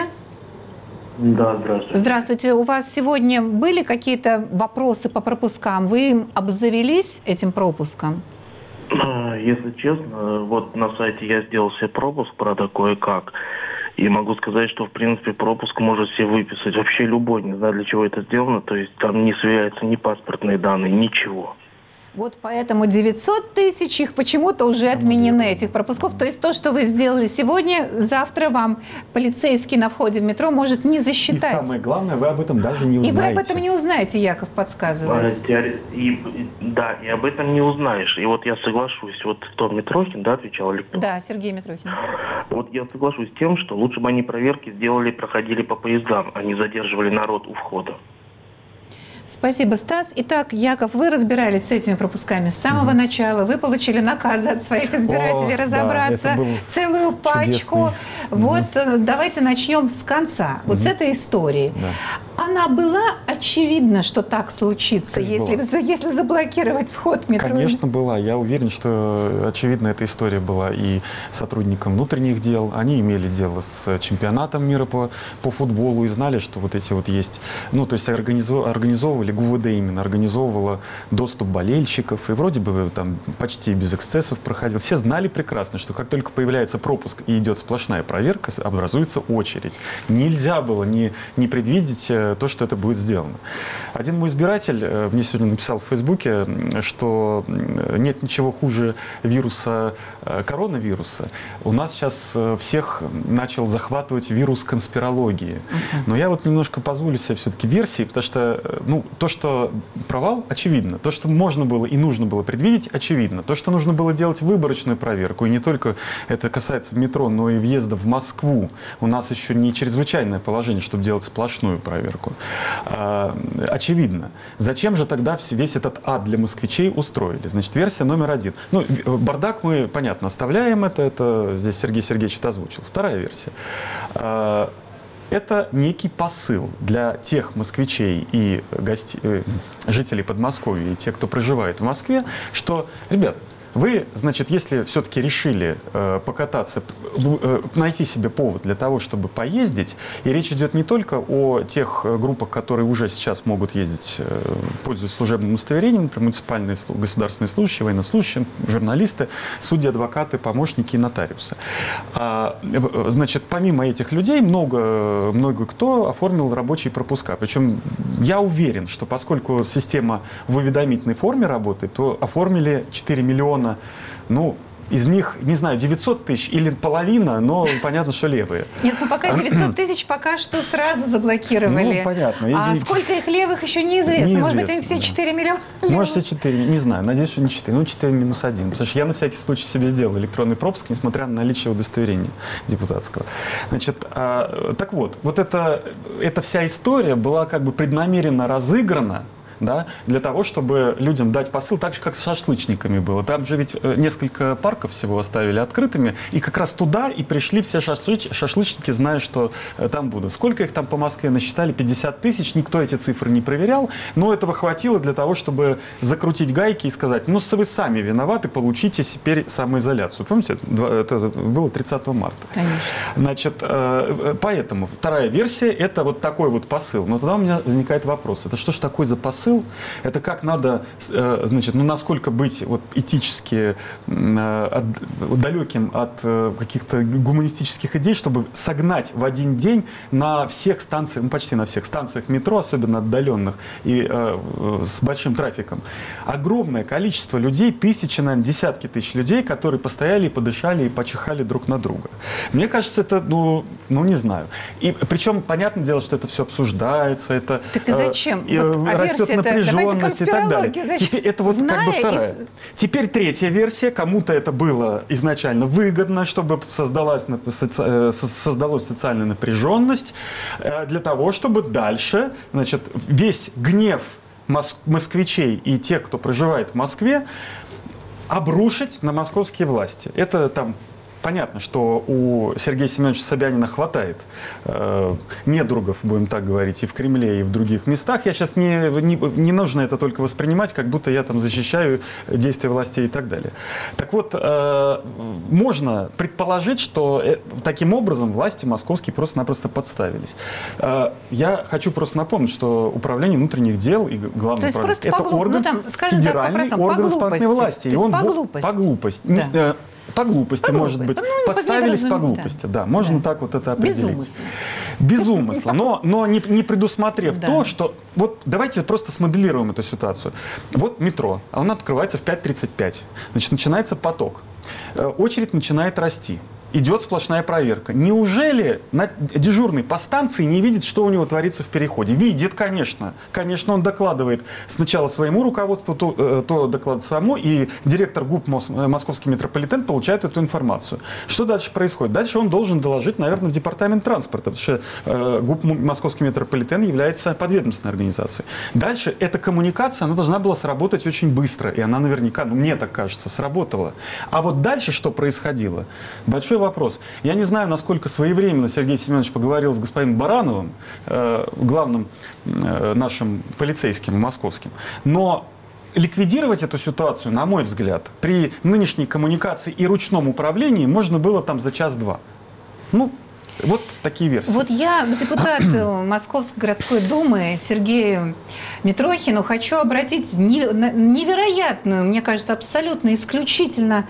Да, здравствуйте. Здравствуйте. У вас сегодня были какие-то вопросы по пропускам? Вы обзавелись этим пропуском? Если честно, вот на сайте я сделал себе пропуск, правда, кое-как. И могу сказать, что, в принципе, пропуск может себе выписать вообще любой. Не знаю, для чего это сделано. То есть там не сверяются ни паспортные данные, ничего. Вот поэтому девятьсот тысяч их почему-то уже отменены, этих пропусков. То есть то, что вы сделали сегодня, завтра вам полицейский на входе в метро может не засчитать. И самое главное, вы об этом даже не узнаете. И вы об этом не узнаете, Яков подсказывает. И, да, и об этом не узнаешь. И вот я соглашусь, вот кто, Митрохин, да, отвечал? Или кто? Да, Сергей Митрохин. Вот я соглашусь с тем, что лучше бы они проверки сделали, проходили по поездам, а не задерживали народ у входа. Спасибо, Стас. Итак, Яков, вы разбирались с этими пропусками с самого угу. начала. Вы получили наказы от своих избирателей О, разобраться, да, целую пачку. Вот угу. давайте начнем с конца. Вот угу. с этой истории. Да. Она была очевидна, что так случится, если, если заблокировать вход в метро? Конечно, была. Я уверен, что очевидно эта история была и сотрудникам внутренних дел. Они имели дело с чемпионатом мира по, по футболу и знали, что вот эти вот есть... Ну, то есть организовывали, ГУВД именно организовывала доступ болельщиков. И вроде бы там почти без эксцессов проходил. Все знали прекрасно, что как только появляется пропуск и идет сплошная проверка, образуется очередь. Нельзя было не, не предвидеть то, что это будет сделано. Один мой избиратель мне сегодня написал в Фейсбуке, что нет ничего хуже вируса, коронавируса. У нас сейчас всех начал захватывать вирус конспирологии. Uh-huh. Но я вот немножко позволю себе все-таки версии, потому что ну, то, что провал, очевидно. То, что можно было и нужно было предвидеть, очевидно. То, что нужно было делать выборочную проверку, и не только это касается метро, но и въезда в Москву. У нас еще не чрезвычайное положение, чтобы делать сплошную проверку. Очевидно. Зачем же тогда весь этот ад для москвичей устроили? Значит, версия номер один. Ну, бардак мы, понятно, оставляем это. Это здесь Сергей Сергеевич это озвучил. Вторая версия. Это некий посыл для тех москвичей и гостей, жителей Подмосковья, и тех, кто проживает в Москве, что, ребят, Вы, значит, если все-таки решили э, покататься, э, найти себе повод для того, чтобы поездить, и речь идет не только о тех группах, которые уже сейчас могут ездить, э, пользуясь служебным удостоверением, например, муниципальные государственные служащие, военнослужащие, журналисты, судьи, адвокаты, помощники и нотариусы. А, значит, помимо этих людей, много, много кто оформил рабочие пропуска. Причем я уверен, что поскольку система в уведомительной форме работает, то оформили четыре миллиона, ну, из них, не знаю, девятьсот тысяч или половина, но понятно, что левые. Нет, ну пока девятьсот тысяч пока что сразу заблокировали. Ну, понятно. А и, сколько их левых еще неизвестно. неизвестно. Может быть, им все четыре миллиона? Может, все четыре, не знаю. Надеюсь, что не четыре. Ну, четыре минус один. Потому что я на всякий случай себе сделал электронный пропуск, несмотря на наличие удостоверения депутатского. Значит, а, так вот, вот это, эта вся история была как бы преднамеренно разыграна, да, для того, чтобы людям дать посыл, так же, как с шашлычниками было. Там же ведь несколько парков всего оставили открытыми, и как раз туда и пришли все шашлыч, шашлычники, зная, что там будут. Сколько их там по Москве насчитали? пятьдесят тысяч, никто эти цифры не проверял, но этого хватило для того, чтобы закрутить гайки и сказать, ну, вы сами виноваты, получите теперь самоизоляцию. Помните, это было тридцатого марта. Конечно. Значит, поэтому вторая версия – это вот такой вот посыл. Но тогда у меня возникает вопрос, это что ж такое за посыл? Это как надо, значит, ну, насколько быть вот этически от, далеким от каких-то гуманистических идей, чтобы согнать в один день на всех станциях, ну, почти на всех станциях метро, особенно отдаленных и э, с большим трафиком, огромное количество людей, тысячи, наверное, десятки тысяч людей, которые постояли и подышали и почихали друг на друга. Мне кажется, это, ну, ну не знаю. И причем, понятное дело, что это все обсуждается, это так и зачем? Э, вот, а растет напряженность и так далее. Зачем? Теперь это вот Зная как бы вторая. из... Теперь третья версия. Кому-то это было изначально выгодно, чтобы создалась, создалась социальная напряженность, для того, чтобы дальше, значит, весь гнев москвичей и тех, кто проживает в Москве, обрушить на московские власти. Это там... Понятно, что у Сергея Семеновича Собянина хватает э, недругов, будем так говорить, и в Кремле, и в других местах. Я сейчас не, не, не нужно это только воспринимать, как будто я там защищаю действия властей и так далее. Так вот, э, можно предположить, что э, таким образом власти московские просто-напросто подставились. Э, я хочу просто напомнить, что Управление внутренних дел и Главное управление – это по глуп... орган, ну, там, скажем, федеральный так, орган исполнительной власти. И он по глупости. По глупости. Да. По глупости, по может глупости. быть. Ну, подставились по глупости, да. да. Можно да. так вот это определить. Без умысла. Без умысла. Но, но не, не предусмотрев да. то, что... Вот давайте просто смоделируем эту ситуацию. Вот метро. Он открывается в пять тридцать пять. Значит, начинается поток. Очередь начинает расти. Идет сплошная проверка. Неужели дежурный по станции не видит, что у него творится в переходе? Видит, конечно. Конечно, он докладывает сначала своему руководству, то, то докладывает своему, и директор ГУП Московский метрополитен получает эту информацию. Что дальше происходит? Дальше он должен доложить, наверное, в департамент транспорта, потому что э, ГУП Московский метрополитен является подведомственной организацией. Дальше эта коммуникация, она должна была сработать очень быстро, и она наверняка, ну, мне так кажется, сработала. А вот дальше что происходило? Большой вопрос. Я не знаю, насколько своевременно Сергей Семенович поговорил с господином Барановым, э, главным э, нашим полицейским московским, но ликвидировать эту ситуацию, на мой взгляд, при нынешней коммуникации и ручном управлении можно было там за час-два. Ну, вот такие версии. Вот я к депутату Московской городской думы Сергею Митрохину хочу обратить невероятную, мне кажется, абсолютно исключительно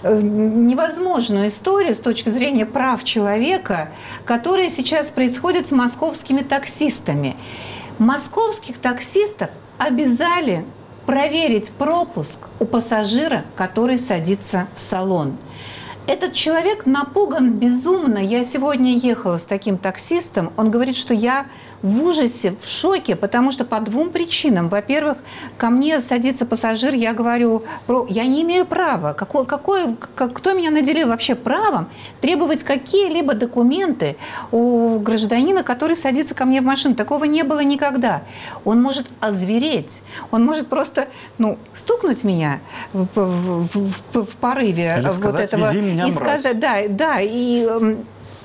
невозможную историю с точки зрения прав человека, которая сейчас происходит с московскими таксистами. Московских таксистов обязали проверить пропуск у пассажира, который садится в салон. Этот человек напуган безумно. Я сегодня ехала с таким таксистом. Он говорит, что я в ужасе, в шоке, потому что по двум причинам. Во-первых, ко мне садится пассажир, я говорю, я не имею права. Какое, какое, кто меня наделил вообще правом требовать какие-либо документы у гражданина, который садится ко мне в машину? Такого не было никогда. Он может озвереть, он может просто, ну, стукнуть меня в, в, в, в порыве или вот сказать, этого. Вези меня, и сказать, да, да, и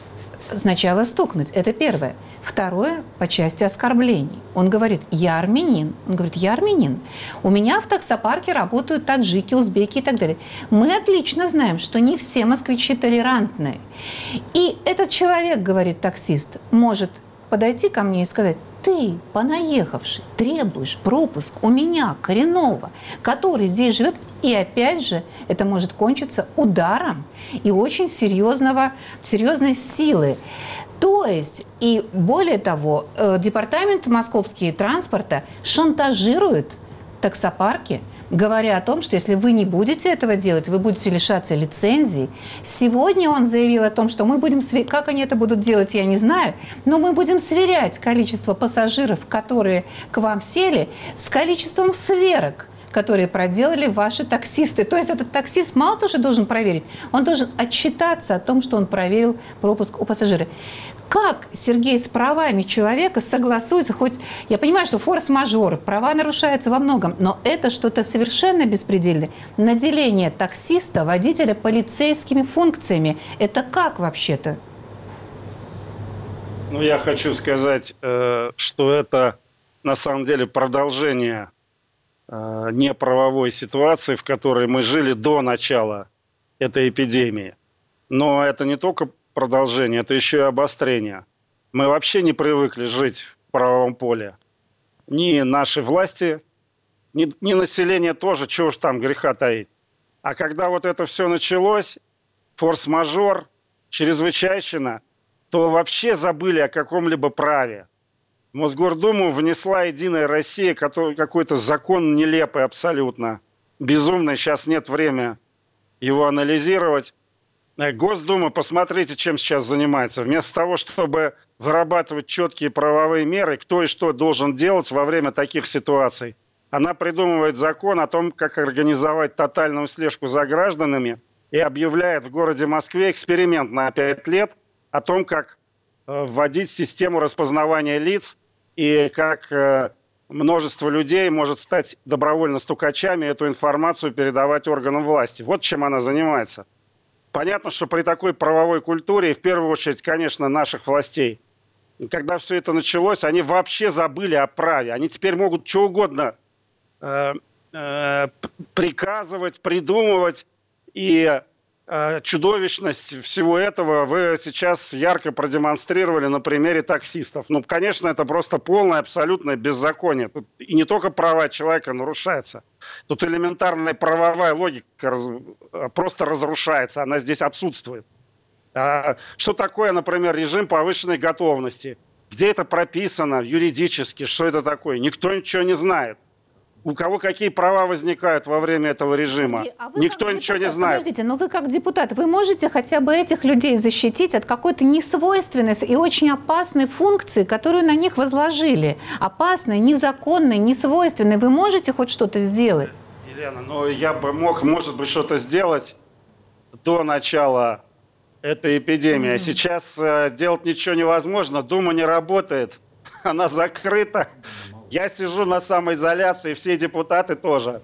сначала стукнуть. Это первое. Второе, по части оскорблений. Он говорит, я армянин. Он говорит, я армянин. У меня в таксопарке работают таджики, узбеки и так далее. Мы отлично знаем, что не все москвичи толерантные. И этот человек, говорит таксист, может подойти ко мне и сказать, ты, понаехавший, требуешь пропуск у меня, коренного, который здесь живет, и опять же это может кончиться ударом и очень серьезного, серьезной силы. То есть, и более того, департамент московский транспорта шантажирует таксопарки, говоря о том, что если вы не будете этого делать, вы будете лишаться лицензии. Сегодня он заявил о том, что мы будем, как они это будут делать, я не знаю, но мы будем сверять количество пассажиров, которые к вам сели, с количеством сверок, которые проделали ваши таксисты. То есть этот таксист мало того, что должен проверить, он должен отчитаться о том, что он проверил пропуск у пассажира. Как, Сергей, с правами человека согласуется, хоть я понимаю, что форс-мажор, права нарушаются во многом, но это что-то совершенно беспредельное. Наделение таксиста, водителя полицейскими функциями. Это как вообще-то? Ну, я хочу сказать, что это на самом деле продолжение неправовой ситуации, в которой мы жили до начала этой эпидемии. Но это не только продолжение, это еще и обострение. Мы вообще не привыкли жить в правовом поле. Ни наши власти, ни, ни население тоже, чего уж там греха таить. А когда вот это все началось, форс-мажор, чрезвычайщина, то вообще забыли о каком-либо праве. В Мосгордуму внесла «Единая Россия» какой-то закон нелепый абсолютно, безумный, сейчас нет времени его анализировать. Госдума, посмотрите, чем сейчас занимается. Вместо того, чтобы вырабатывать четкие правовые меры, кто и что должен делать во время таких ситуаций, она придумывает закон о том, как организовать тотальную слежку за гражданами и объявляет в городе Москве эксперимент на пять лет о том, как вводить систему распознавания лиц и как множество людей может стать добровольно стукачами и эту информацию передавать органам власти. Вот чем она занимается. Понятно, что при такой правовой культуре, и в первую очередь, конечно, наших властей, когда все это началось, они вообще забыли о праве. Они теперь могут что угодно э, э, приказывать, придумывать. И э, чудовищность всего этого вы сейчас ярко продемонстрировали на примере таксистов. Ну, конечно, это просто полное, абсолютное беззаконие. Тут и не только права человека нарушаются. Тут элементарная правовая логика раз, просто разрушается, она здесь отсутствует. А, что такое, например, режим повышенной готовности? Где это прописано юридически, что это такое? Никто ничего не знает. У кого какие права возникают во время этого режима? Сергей, а Никто ничего депутат, не знает. Подождите, но вы как депутат, вы можете хотя бы этих людей защитить от какой-то несвойственной и очень опасной функции, которую на них возложили? Опасной, незаконной, несвойственной. Вы можете хоть что-то сделать? Елена, ну я бы мог, может быть, что-то сделать до начала этой эпидемии. Mm-hmm. А сейчас э, делать ничего невозможно. Дума не работает, она закрыта. Я сижу на самоизоляции, все депутаты тоже.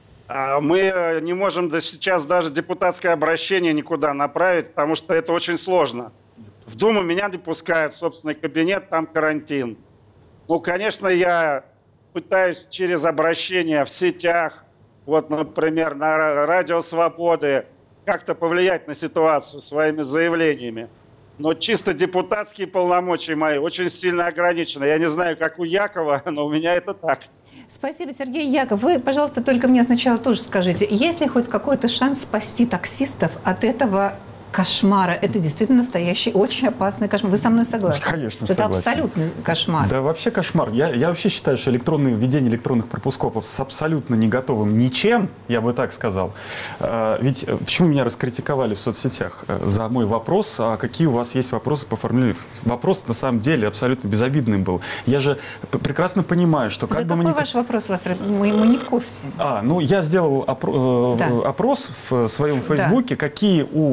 Мы не можем сейчас даже депутатское обращение никуда направить, потому что это очень сложно. В Думу меня не пускают в собственный кабинет, там карантин. Ну, конечно, я пытаюсь через обращение в сетях, вот, например, на Радио Свободы, как-то повлиять на ситуацию своими заявлениями. Но чисто депутатские полномочия мои очень сильно ограничены. Я не знаю, как у Якова, но у меня это так. Спасибо, Сергей. Яков, вы, пожалуйста, только мне сначала тоже скажите, есть ли хоть какой-то шанс спасти таксистов от этого кошмара? Это действительно настоящий, очень опасный кошмар. Вы со мной согласны? Конечно, это согласен. Это абсолютный кошмар. Да, вообще кошмар. Я, я вообще считаю, что электронное введение электронных пропусков с абсолютно не готовым ничем, я бы так сказал. Ведь почему меня раскритиковали в соцсетях за мой вопрос, а какие у вас есть вопросы по формулированию? Вопрос на самом деле абсолютно безобидный был. Я же прекрасно понимаю, что как за бы мы... Какой ваш вопрос? Вас, мы, мы не в курсе. А, ну я сделал опро- да. опрос в своем Фейсбуке, да. какие у... После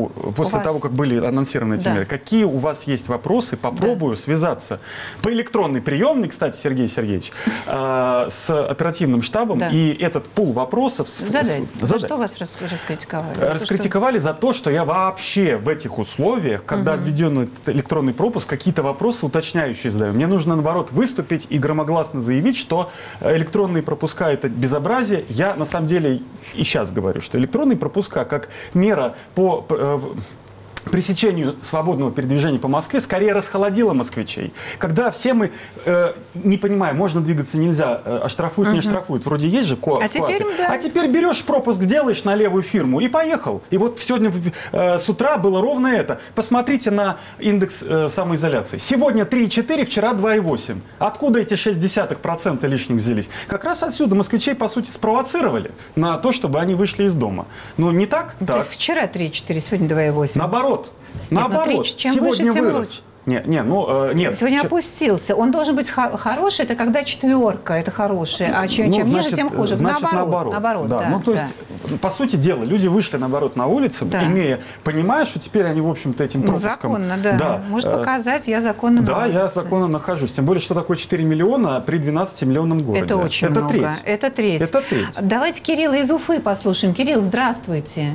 после вас... того, как были анонсированы эти да. меры, какие у вас есть вопросы, попробую да. связаться по электронной приемной, кстати, Сергей Сергеевич, э, с оперативным штабом, да. и этот пул вопросов... Задать. С, за что вас рас, раскритиковали? За раскритиковали то, что... за то, что я вообще в этих условиях, когда угу. введен электронный пропуск, какие-то вопросы уточняющие задаю. Мне нужно, наоборот, выступить и громогласно заявить, что электронные пропуска – это безобразие. Я, на самом деле, и сейчас говорю, что электронные пропуска, как мера по э, пресечению свободного передвижения по Москве, скорее расхолодила москвичей. Когда все мы э, не понимаем, можно двигаться, нельзя, э, оштрафуют, угу. не оштрафуют. Вроде есть же ко- а теперь, да. а теперь берешь пропуск, делаешь на левую фирму и поехал. И вот сегодня э, с утра было ровно это. Посмотрите на индекс э, самоизоляции. Сегодня три и четыре, вчера два и восемь. Откуда эти шесть десятых процента лишних взялись? Как раз отсюда москвичей, по сути, спровоцировали на то, чтобы они вышли из дома. Ну, не так? Ну, так. То есть вчера три и четыре, сегодня два и восемь. Наоборот. Наоборот, Нет, ну, три, чем сегодня выше, тем вырос. лучше. Не, не, ну, э, нет. Сегодня Ч... опустился. Он должен быть хо- хороший, это когда четверка, это хороший, а чем, ну, чем значит, ниже, тем хуже. Значит, наоборот, наоборот. наоборот да. да, ну, то да. есть, по сути дела, люди вышли, наоборот, на улицу, да. имея, понимая, что теперь они, в общем-то, этим пропуском... Ну, законно, да. да. Может показать, я законно Да, на я законно нахожусь. Тем более, что такое четыре миллиона при двенадцатимиллионном городе. Это очень это много. Треть. Это треть. Это треть. Давайте Кирилла из Уфы послушаем. Кирилл, здравствуйте.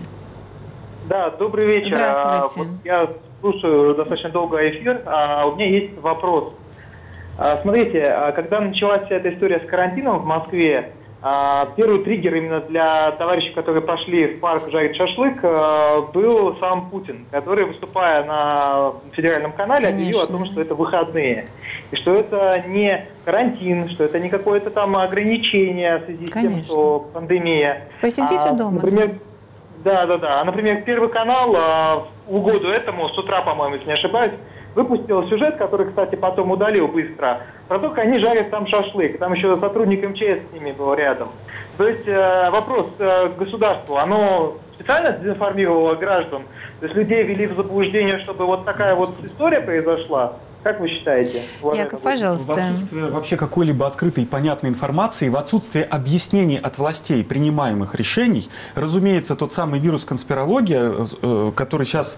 Да, добрый вечер. Здравствуйте. Вот я слушаю достаточно долго эфир, а у меня есть вопрос. Смотрите, когда началась вся эта история с карантином в Москве, первый триггер именно для товарищей, которые пошли в парк жарить шашлык, был сам Путин, который, выступая на федеральном канале, Конечно. объявил о том, что это выходные. И что это не карантин, что это не какое-то там ограничение в связи с Конечно. тем, что пандемия. Посидите а, дома. Например, да, да, да. А, например, Первый канал а, в угоду этому, с утра, по-моему, если не ошибаюсь, выпустил сюжет, который, кстати, потом удалил быстро, про то, как они жарят там шашлык. Там еще сотрудник эм че эс с ними был рядом. То есть э, вопрос э, государству, оно специально дезинформировало граждан? То есть людей ввели в заблуждение, чтобы вот такая вот история произошла? Как вы считаете? Яков, пожалуйста. В отсутствие вообще какой-либо открытой и понятной информации, в отсутствие объяснений от властей принимаемых решений, разумеется, тот самый вирус конспирология, который сейчас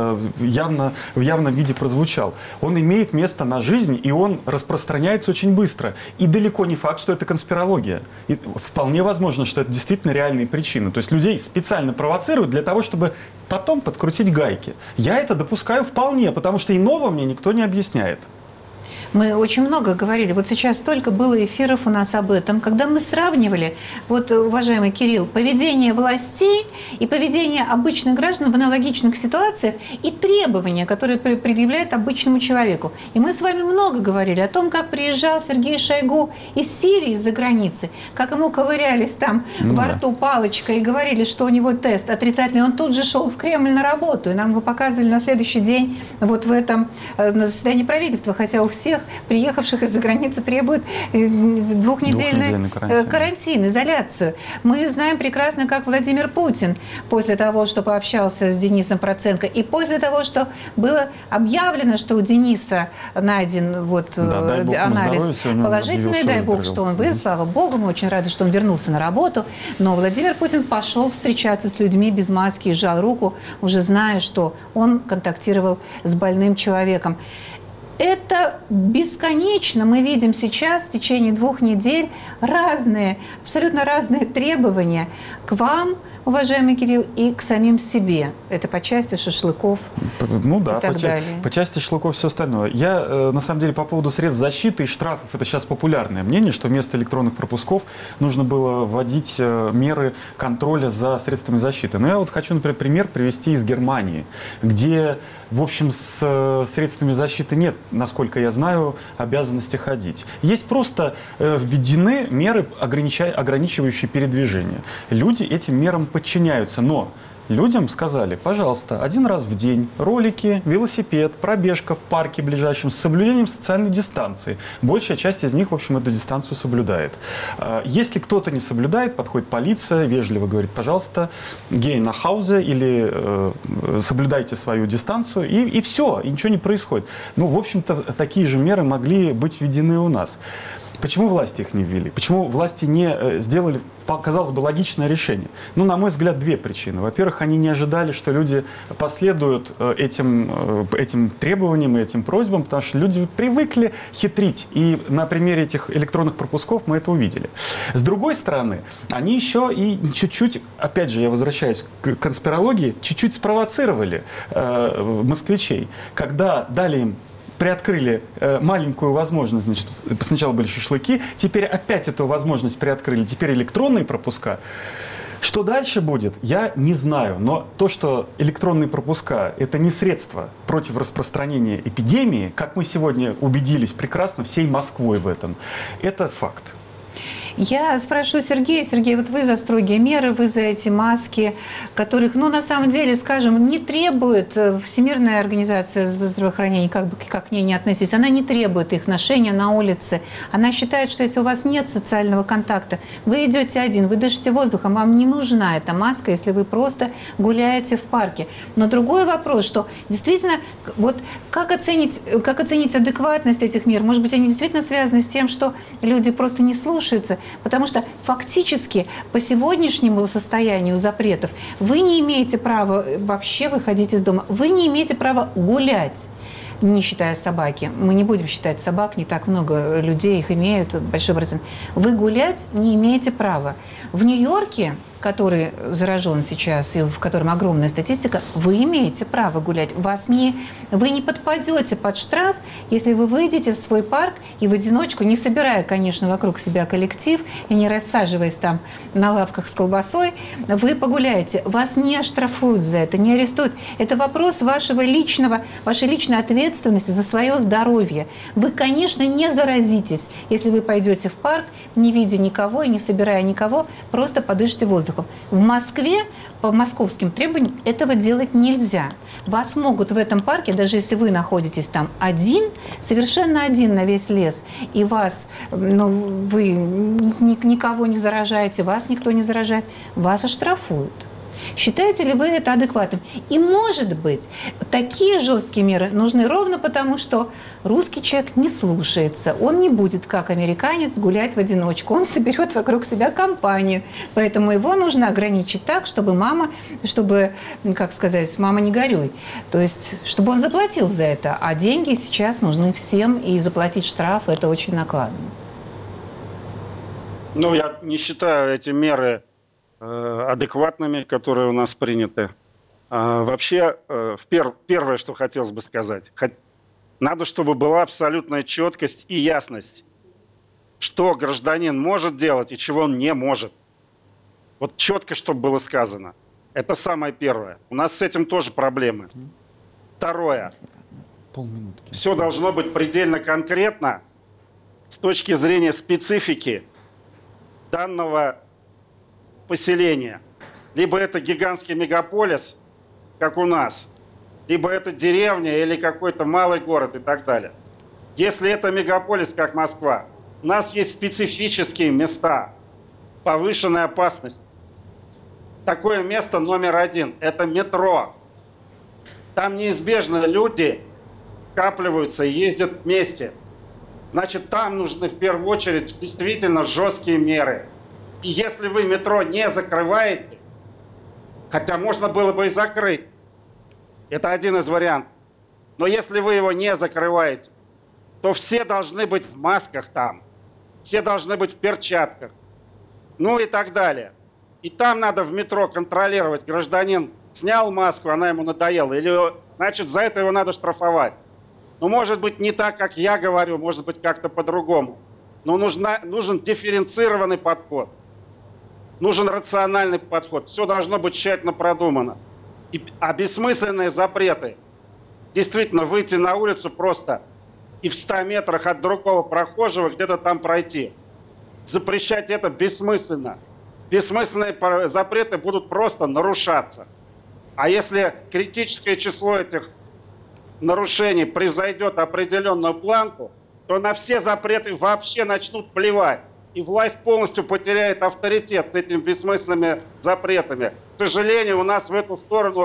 явно, в явном виде прозвучал, он имеет место на жизнь, и он распространяется очень быстро. И далеко не факт, что это конспирология. И вполне возможно, что это действительно реальные причины. То есть людей специально провоцируют для того, чтобы потом подкрутить гайки. Я это допускаю вполне, потому что иного мне никто не объясняет. Мы очень много говорили. Вот сейчас столько было эфиров у нас об этом, когда мы сравнивали, вот, уважаемый Кирилл, поведение властей и поведение обычных граждан в аналогичных ситуациях и требования, которые предъявляют обычному человеку. И мы с вами много говорили о том, как приезжал Сергей Шойгу из Сирии, из-за границы, как ему ковырялись там ну, во рту палочкой и говорили, что у него тест отрицательный. Он тут же шел в Кремль на работу, и нам его показывали на следующий день вот в этом, на заседании правительства, хотя у всех приехавших из-за границы требуют двухнедельный карантин. карантин, изоляцию. Мы знаем прекрасно, как Владимир Путин после того, что пообщался с Денисом Проценко, и после того, что было объявлено, что у Дениса найден вот, да, анализ положительный, дай бог, что он вы, слава богу, мы очень рады, что он вернулся на работу, но Владимир Путин пошел встречаться с людьми без маски и сжал руку, уже зная, что он контактировал с больным человеком. Это бесконечно. Мы видим сейчас в течение двух недель разные, абсолютно разные требования к вам, уважаемый Кирилл, и к самим себе. Это по части шашлыков ну, да, и так по, далее. По части шашлыков все остальное. Я, э, на самом деле, по поводу средств защиты и штрафов, это сейчас популярное мнение, что вместо электронных пропусков нужно было вводить э, меры контроля за средствами защиты. Но я вот хочу, например, пример привести из Германии, где, в общем, с э, средствами защиты нет, насколько я знаю, обязанности ходить. Есть просто э, введены меры, ограничивающие передвижение. Люди этим мерам подчиняются, но людям сказали, пожалуйста, один раз в день ролики, велосипед, пробежка в парке ближайшем с соблюдением социальной дистанции. Большая часть из них, в общем, эту дистанцию соблюдает. Если кто-то не соблюдает, подходит полиция, вежливо говорит, пожалуйста, гей на хаузе или э, соблюдайте свою дистанцию, и, и все, и ничего не происходит. Ну, в общем-то, такие же меры могли быть введены у нас. Почему власти их не ввели? Почему власти не сделали, казалось бы, логичное решение? Ну, на мой взгляд, две причины. Во-первых, они не ожидали, что люди последуют этим, этим требованиям и этим просьбам, потому что люди привыкли хитрить. И на примере этих электронных пропусков мы это увидели. С другой стороны, они еще и чуть-чуть, опять же, я возвращаюсь к конспирологии, чуть-чуть спровоцировали э, москвичей, когда дали им приоткрыли э, маленькую возможность, значит, сначала были шашлыки, теперь опять эту возможность приоткрыли, теперь электронные пропуска. Что дальше будет, я не знаю, но то, что электронные пропуска – это не средство против распространения эпидемии, как мы сегодня убедились прекрасно всей Москвой в этом, это факт. Я спрашиваю Сергея. Сергей, вот вы за строгие меры, вы за эти маски, которых, ну, на самом деле, скажем, не требует Всемирная организация здравоохранения, как бы как к ней не относиться, она не требует их ношения на улице. Она считает, что если у вас нет социального контакта, вы идете один, вы дышите воздухом, вам не нужна эта маска, если вы просто гуляете в парке. Но другой вопрос, что действительно, вот как оценить, как оценить адекватность этих мер? Может быть, они действительно связаны с тем, что люди просто не слушаются? Потому что фактически по сегодняшнему состоянию запретов вы не имеете права вообще выходить из дома, вы не имеете права гулять, не считая собаки. Мы не будем считать собак, не так много людей их имеют, большой процент. Вы гулять не имеете права. В Нью-Йорке, который заражен сейчас и в котором огромная статистика, вы имеете право гулять. Вас не, вы не подпадете под штраф, если вы выйдете в свой парк и в одиночку, не собирая, конечно, вокруг себя коллектив и не рассаживаясь там на лавках с колбасой, вы погуляете. Вас не оштрафуют за это, не арестуют. Это вопрос вашего личного, вашей личной ответственности за свое здоровье. Вы, конечно, не заразитесь, если вы пойдете в парк, не видя никого и не собирая никого, просто подышите воздухом. В Москве по московским требованиям этого делать нельзя. Вас могут в этом парке, даже если вы находитесь там один, совершенно один на весь лес, и вас, ну, вы никого не заражаете, вас никто не заражает, вас оштрафуют. Считаете ли вы это адекватным? И, может быть, такие жесткие меры нужны ровно потому, что русский человек не слушается. Он не будет, как американец, гулять в одиночку. Он соберет вокруг себя компанию. Поэтому его нужно ограничить так, чтобы мама, чтобы, как сказать, мама не горюй. То есть, чтобы он заплатил за это. А деньги сейчас нужны всем, и заплатить штраф – это очень накладно. Ну, я не считаю эти меры адекватными, которые у нас приняты. А, вообще, в пер, первое, что хотелось бы сказать, надо, чтобы была абсолютная четкость и ясность, что гражданин может делать и чего он не может. Вот четко, чтобы было сказано. Это самое первое. У нас с этим тоже проблемы. Второе. Все должно быть предельно конкретно с точки зрения специфики данного поселения. Либо это гигантский мегаполис, как у нас, либо это деревня или какой-то малый город и так далее. Если это мегаполис, как Москва, у нас есть специфические места повышенной опасности. Такое место номер один – это метро. Там неизбежно люди скапливаются и ездят вместе. Значит, там нужны в первую очередь действительно жесткие меры. И если вы метро не закрываете, хотя можно было бы и закрыть, это один из вариантов, но если вы его не закрываете, то все должны быть в масках там, все должны быть в перчатках, ну и так далее. И там надо в метро контролировать, гражданин снял маску, она ему надоела, или, значит, за это его надо штрафовать. Ну, может быть, не так, как я говорю, может быть, как-то по-другому, но нужна, нужен дифференцированный подход. Нужен рациональный подход. Все должно быть тщательно продумано. И, а бессмысленные запреты, действительно, выйти на улицу просто и в ста метрах от другого прохожего где-то там пройти. Запрещать это бессмысленно. Бессмысленные запреты будут просто нарушаться. А если критическое число этих нарушений превзойдет определенную планку, то на все запреты вообще начнут плевать. И власть полностью потеряет авторитет с этими бессмысленными запретами. К сожалению, у нас в эту сторону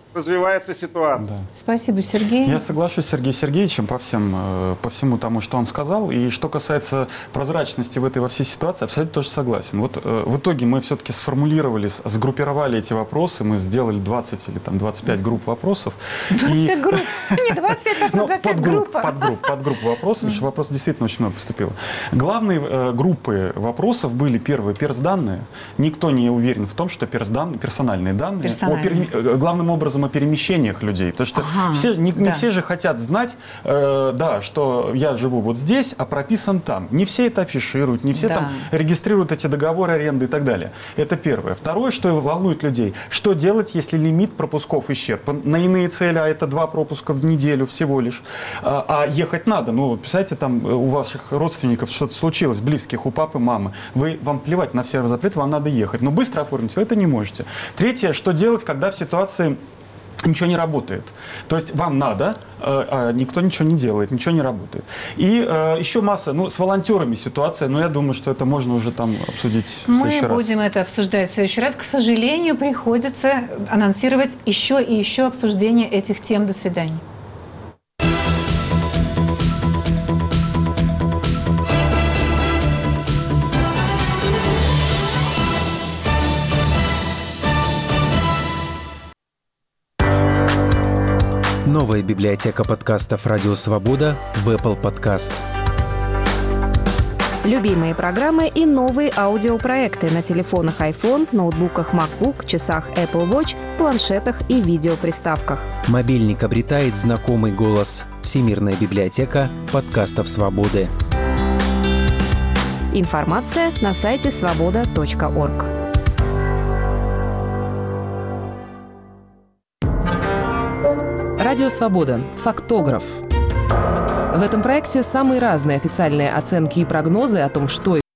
развивается ситуация. Да. Спасибо, Сергей. Я соглашусь с Сергеем Сергеевичем по, всем, э, по всему тому, что он сказал. И что касается прозрачности в этой во всей ситуации, абсолютно тоже согласен. Вот э, в итоге мы все-таки сформулировали, сгруппировали эти вопросы, мы сделали двадцать или там, двадцать пять групп вопросов. двадцать пять и... групп? Нет, двадцать пять вопросов, двадцать пять групп. Подгрупп, подгрупп вопросов, потому что вопросов действительно очень много поступило. Главные э, группы вопросов были, первые, персданные. Никто не уверен в том, что персданные, персональные данные, персональные. О, пере, главным образом о перемещениях людей. Потому что ага, все, не, да. не все же хотят знать, э, да, что я живу вот здесь, а прописан там. Не все это афишируют, не все да. там регистрируют эти договоры аренды и так далее. Это первое. Второе, что волнует людей, что делать, если лимит пропусков исчерпан на иные цели, а это два пропуска в неделю всего лишь, а, а ехать надо. Ну, представляете, там у ваших родственников что-то случилось, близких, у папы, мамы. Вы, вам плевать на все запреты, вам надо ехать. Но быстро оформить вы это не можете. Третье, что делать, когда в ситуации ничего не работает. То есть вам надо, а никто ничего не делает, ничего не работает. И э, еще масса, ну, с волонтерами ситуация, но я думаю, что это можно уже там обсудить в следующий раз. Мы будем это обсуждать в следующий раз. К сожалению, приходится анонсировать еще и еще обсуждение этих тем. До свидания. Новая библиотека подкастов «Радио Свобода» в Apple Podcast. Любимые программы и новые аудиопроекты на телефонах iPhone, ноутбуках MacBook, часах Apple Watch, планшетах и видеоприставках. Мобильник обретает знакомый голос. Всемирная библиотека подкастов «Свободы». Информация на сайте свобода точка орг. Радио «Свобода». Фактограф. В этом проекте самые разные официальные оценки и прогнозы о том, что